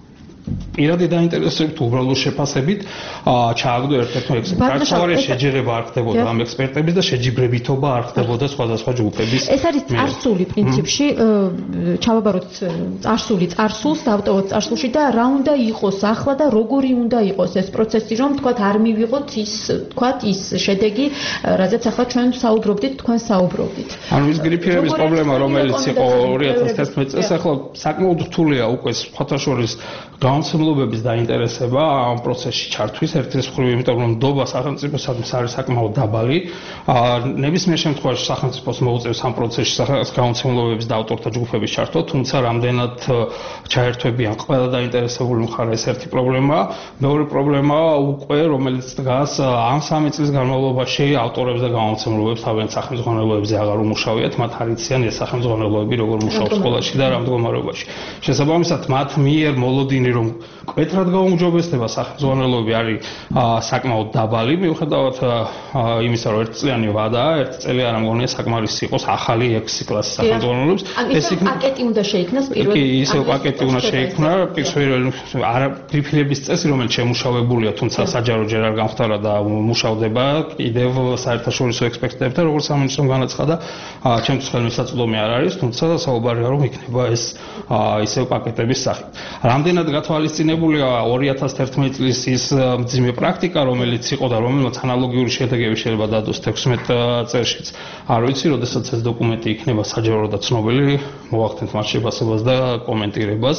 პირადი დაინტერესებით უბრალოდ შეფასებით ჩააგდო ერთ-ერთმა ექსპერტს. საერთოდ შეჯერება არ ხდებოდა ამ ექსპერტების და შეჯიბრებითობა არ ხდებოდა სხვადასხვა ჯგუფების.
ეს არის წარსული პრინციპში, ჩავაბაროთ წარსული წარსულს, დავტოვოთ წარსულში და რა უნდა იყოს ახლა და როგორი უნდა იყოს ეს პროცესი, რომ თქვათ არ მივიღოთ ის, თქვათ ის შედეგი, რაზეც ახლა ჩვენ საუბრობდით, თქვენ საუბრობდით.
ანუ ის გრიფირების პრობლემა, რომელიც იყო ორი ათას თერთმეტი წელს, ახლა საკმაოდ რთულია უკვე სხვათა შორის გამომცემლობების დაინტერესება ამ პროცესში ჩართვის ერთ-ერთი მხრივ, იმიტომ რომ ნდობა სახელმწიფოსადმი არის საკმაოდ დაბალი. ნებისმიერ შემთხვევაში სახელმწიფოს მოუწევს ამ პროცესში გამომცემლობების და ავტორთა ჯგუფების ჩართვა, თუმცა რამდენად ჩაერთვებიან ყველა დაინტერესებული მხარე, ეს ერთი პრობლემაა. მეორე პრობლემა უკვე, რომელიც დგას ამ სამი წლის განმავლობაში ავტორებს და გამომცემლობებს თავიანთ სახელმძღვანელოებზე აღარ უმუშავიათ, მათ არ იციან ეს სახელმძღვანელოები როგორ მუშაობს სკოლაში და რა მდგომარეობაში. შესაბამისად, მათ მიერ მოლოდინი რომ კვეთრად გაუმჯობესდება სახელმძღვანელოები არის საკმაოდ დაბალი, მიუხედავად იმისა, რომ ერთწლიანი ვადაა, ერთი წელი არ ამგონია საკმარისი იყოს ახალი ექვსი კლასის სახელმძღვანელოებს.
ეს პაკეტი უნდა შეიქმნას პირველ.
კი, ისე პაკეტი უნდა შეიქმნა, პირველ არა გრიფირების წესი, რომელიც შემუშავებულია, თუმცა საჯარო ჯერ არ გამხდარა და მუშავდება კიდევ საერთაშორისო ექსპერტებთან, როგორც სამინისტრომ განაცხადა, ჩემთვის ხელმისაწვდომი არ არის, თუმცა საუბარია რომ იქნება ეს ისევ პაკეტების სახით. რამდენად გათვალისწინებულია ორი ათას თერთმეტი წლის ის მძიმე პრაქტიკა, რომელიც იყო და რომელმაც ანალოგიური შედეგები შეიძლება დადოს თექვსმეტ წელშიც. არ ვიცი, როდესაც ეს დოკუმენტი იქნება საჯარო და ცნობილი, მოვახდენთ მათ შეფასებას და კომენტირებას.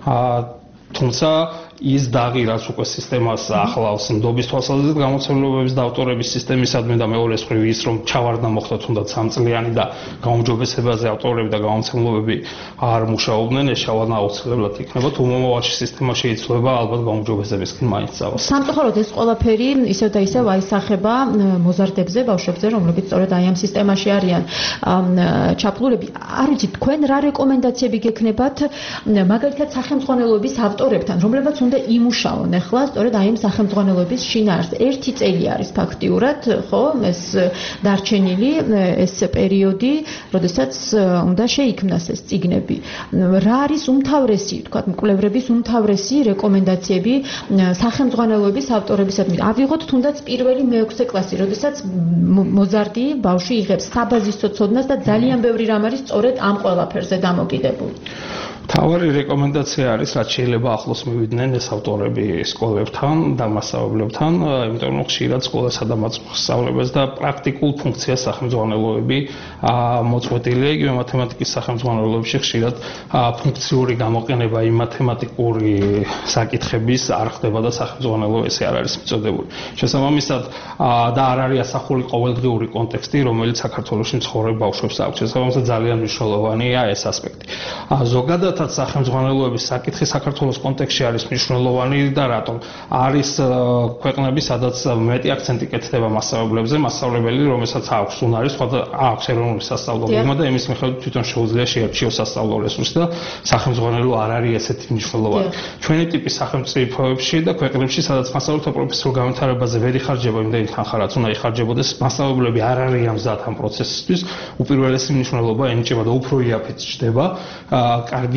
თუმცა ის დაღი, რაც უკვე სისტემას ახლავს ნდობის თვალსაზრისით გამოცემლობების და ავტორების სისტემისადმი და მეორე მხრივ ის, რომ ჩავარდნა მოხდა თუნდაც სამწლიანი და გაუმჯობესებაზე ავტორები და გამოცემლობები არ მუშაობდნენ, ეს ჩავარდნა აუცილებლად იქნება, თუ მომავალში სისტემა შეიცვლება, ალბათ გაუმჯობესებისკენ მაინც წავალ.
სამწუხაროდ ეს ყველაფერი ისევ და ისევ აისახება მოზარდებზე, ბავშვებზე, რომლებიც სწორედ აი ამ სისტემაში არიან ჩაფლულები. არ ვიცი, თქვენ რა რეკომენდაციები გექნებათ მაგალითად სახელმძღვანელოების ავტორებთან, რომლებიც უნდა იმუშაონ ახლა სწორედ აი ამ სახელმძღვანელოების შინაარსზე. ერთი წელი არის ფაქტიურად, ხო, ეს დარჩენილი ეს პერიოდი, როდესაც უნდა შეიქმნას ეს წიგნები. რა არის უმთავრესი, თქვათ, მკვლევრების უმთავრესი რეკომენდაციები სახელმძღვანელოების ავტორებისადმი? ავიღოთ თუნდაც პირველი მეექვსე კლასი, როდესაც მოზარდი ბავშვი იღებს საბაზისო ცოდნას და ძალიან ბევრი რამ არის სწორედ ამ ყველაფერზე დამოკიდებული.
თავარი რეკომენდაცია არის, რაც შეიძლება ახლოს მივიდნენ ეს ავტორები სკოლებთან და მასწავლებლებთან, იმიტომ რომ ხშირად სკოლასა და მასწავლებელს და პრაქტიკულ ფუნქციას სახელმძღვანელოები მოწყვეტილია, იგივე მათემატიკის სახელმძღვანელოებში ხშირად ფუნქციური გამოყენება იმ მათემატიკური საკითხების არ ხდება და სახელმძღვანელო ესე არ არის მიწოდებული. შესაბამისად და არ არის ასახული ყოველდღიური კონტექსტი, რომელიც საქართველოში მცხოვრებ ბავშვებს აქვს. შესაბამისად ძალიან მნიშვნელოვანია ეს ასპექტი. ზოგადად სახელმძღვანელოების საკითხი საქართველოს კონტექსტში არის მნიშვნელოვანი და რატომ? არის ქვეყნები, სადაც მეტი აქცენტი კეთდება მასწავლებლებზე, მასწავლებელი, რომელსაც აქვს უნარი, სხვა აქვს ეროვნული სასწავლო გეგმა და იმის მიხედვით თვითონ შეუძლია შეერჩიოს სასწავლო რესურსი და სახელმძღვანელო არ არის ესეთი მნიშვნელოვანი. ჩვენი ტიპის სახელმწიფოებში და ქვეყნებში, სადაც მასწავლებელთა პროფესიულ განვითარებაზე ვერ იხარჯება იმდენი თანხა, რაც უნდა იხარჯებოდეს, მასწავლებლები არ არიან მზად ამ პროცესისთვის, უპირველესი მნიშვნელობა ენიჭება და უფრო იაფით ჩდება კარგი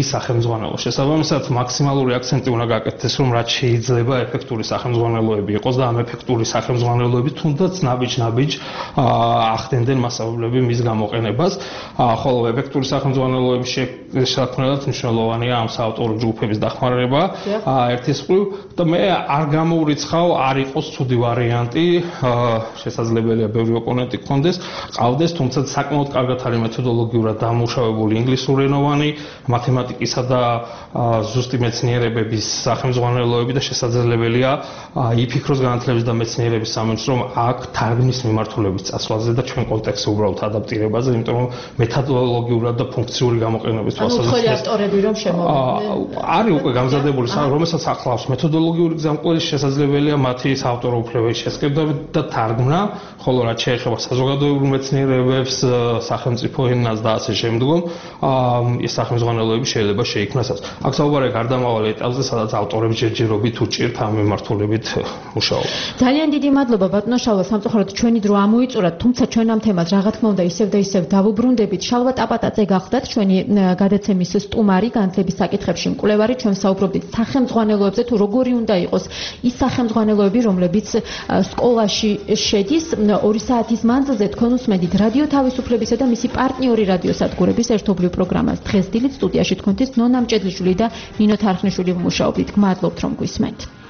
გზების სახელმძღვანელო. შესაბამისად, მაქსიმალური აქცენტი უნდა გაკეთდეს, რომ რაც შეიძლება ეფექტური სახელმძღვანელოები იყოს და ამ ეფექტური სახელმძღვანელოები თუნდაც ნაბიჯ-ნაბიჯ ახდენდნენ მასშტაბები მის გამოყენებას, ხოლო ეფექტური სახელმძღვანელოების შესაქმნელად მნიშვნელოვანია ამ საავტორო ჯგუფების დახმარება ერთის მხრივ და მე არ გამოურიცხავ არ იყოს ცუდი ვარიანტი, შესაძლებელია ბევრი ოპონენტი გქონდეს, ყავდეს, თუმცა საკმაოდ კარგად არის მეთოდოლოგიურად დამუშავებული ინგლისურენოვანი, მათემატიკისა და ზუსტი მეცნიერებების სახელმძღვანელოები და შესაძლებელია იფიქროს განათლების და მეცნიერების სამინისტრომ რომ აქ თარგმნის მიმართულების წასვლაზე და ჩვენ კონტექსტზე უბრალოდ ადაპტირებაზე, იმიტომ რომ მეთოდოლოგიურად და ფუნქციური გამოყენების
თვალსაზრისით ავტორები რომ შემოვიდნენ.
არის უკვე გამზადებული, რომელსაც ახლავს მეთოდოლოგიური გზამკვლევის შესაძლებელია მათი საავტორო უფლებების შესყიდვა და თარგმნა, ხოლო რაც შეეხება საზოგადოებრივ მეცნიერებებს, სახელმწიფო ენას და ასე შემდგომ, ეს სახელმძღვანელოები შეიძლება შეიქმნას. აქ საუბარია გარდამავალ ეტაპზე, სადაც ავტორებს ჯერჯერობით უჭირთ ამ მიმართულებით მუშაობა.
ძალიან დიდი მადლობა ბატონო შალვა, სამწუხაროდ ჩვენი დრო ამოიწურა, თუმცა ჩვენ ამ თემას რა თქმა უნდა ისევ და ისევ დავუბრუნდებით. შალვა ტაპატაძე გახდათ ჩვენი გადაცემის სტუმარი, განათლების საკითხებში მკვლევარი, ჩვენ საუბრობდით სახელმძღვანელოებზე, თუ როგორი უნდა იყოს ის სახელმძღვანელოები, რომლებიც სკოლაში შედის. ორი საათის მანძილზე თქვენ უსმენთ რადიო თავისუფლებისა და მისი პარტნიორი რადიოსადგურების ერთობლივ პროგრამას. დღეს დილით სტუდიაში თქვენთვის ნონა მჭედლიშვილი და ნინო თარხნიშვილი ვმუშაობდით. გმადლობთ რომ გვისმენთ.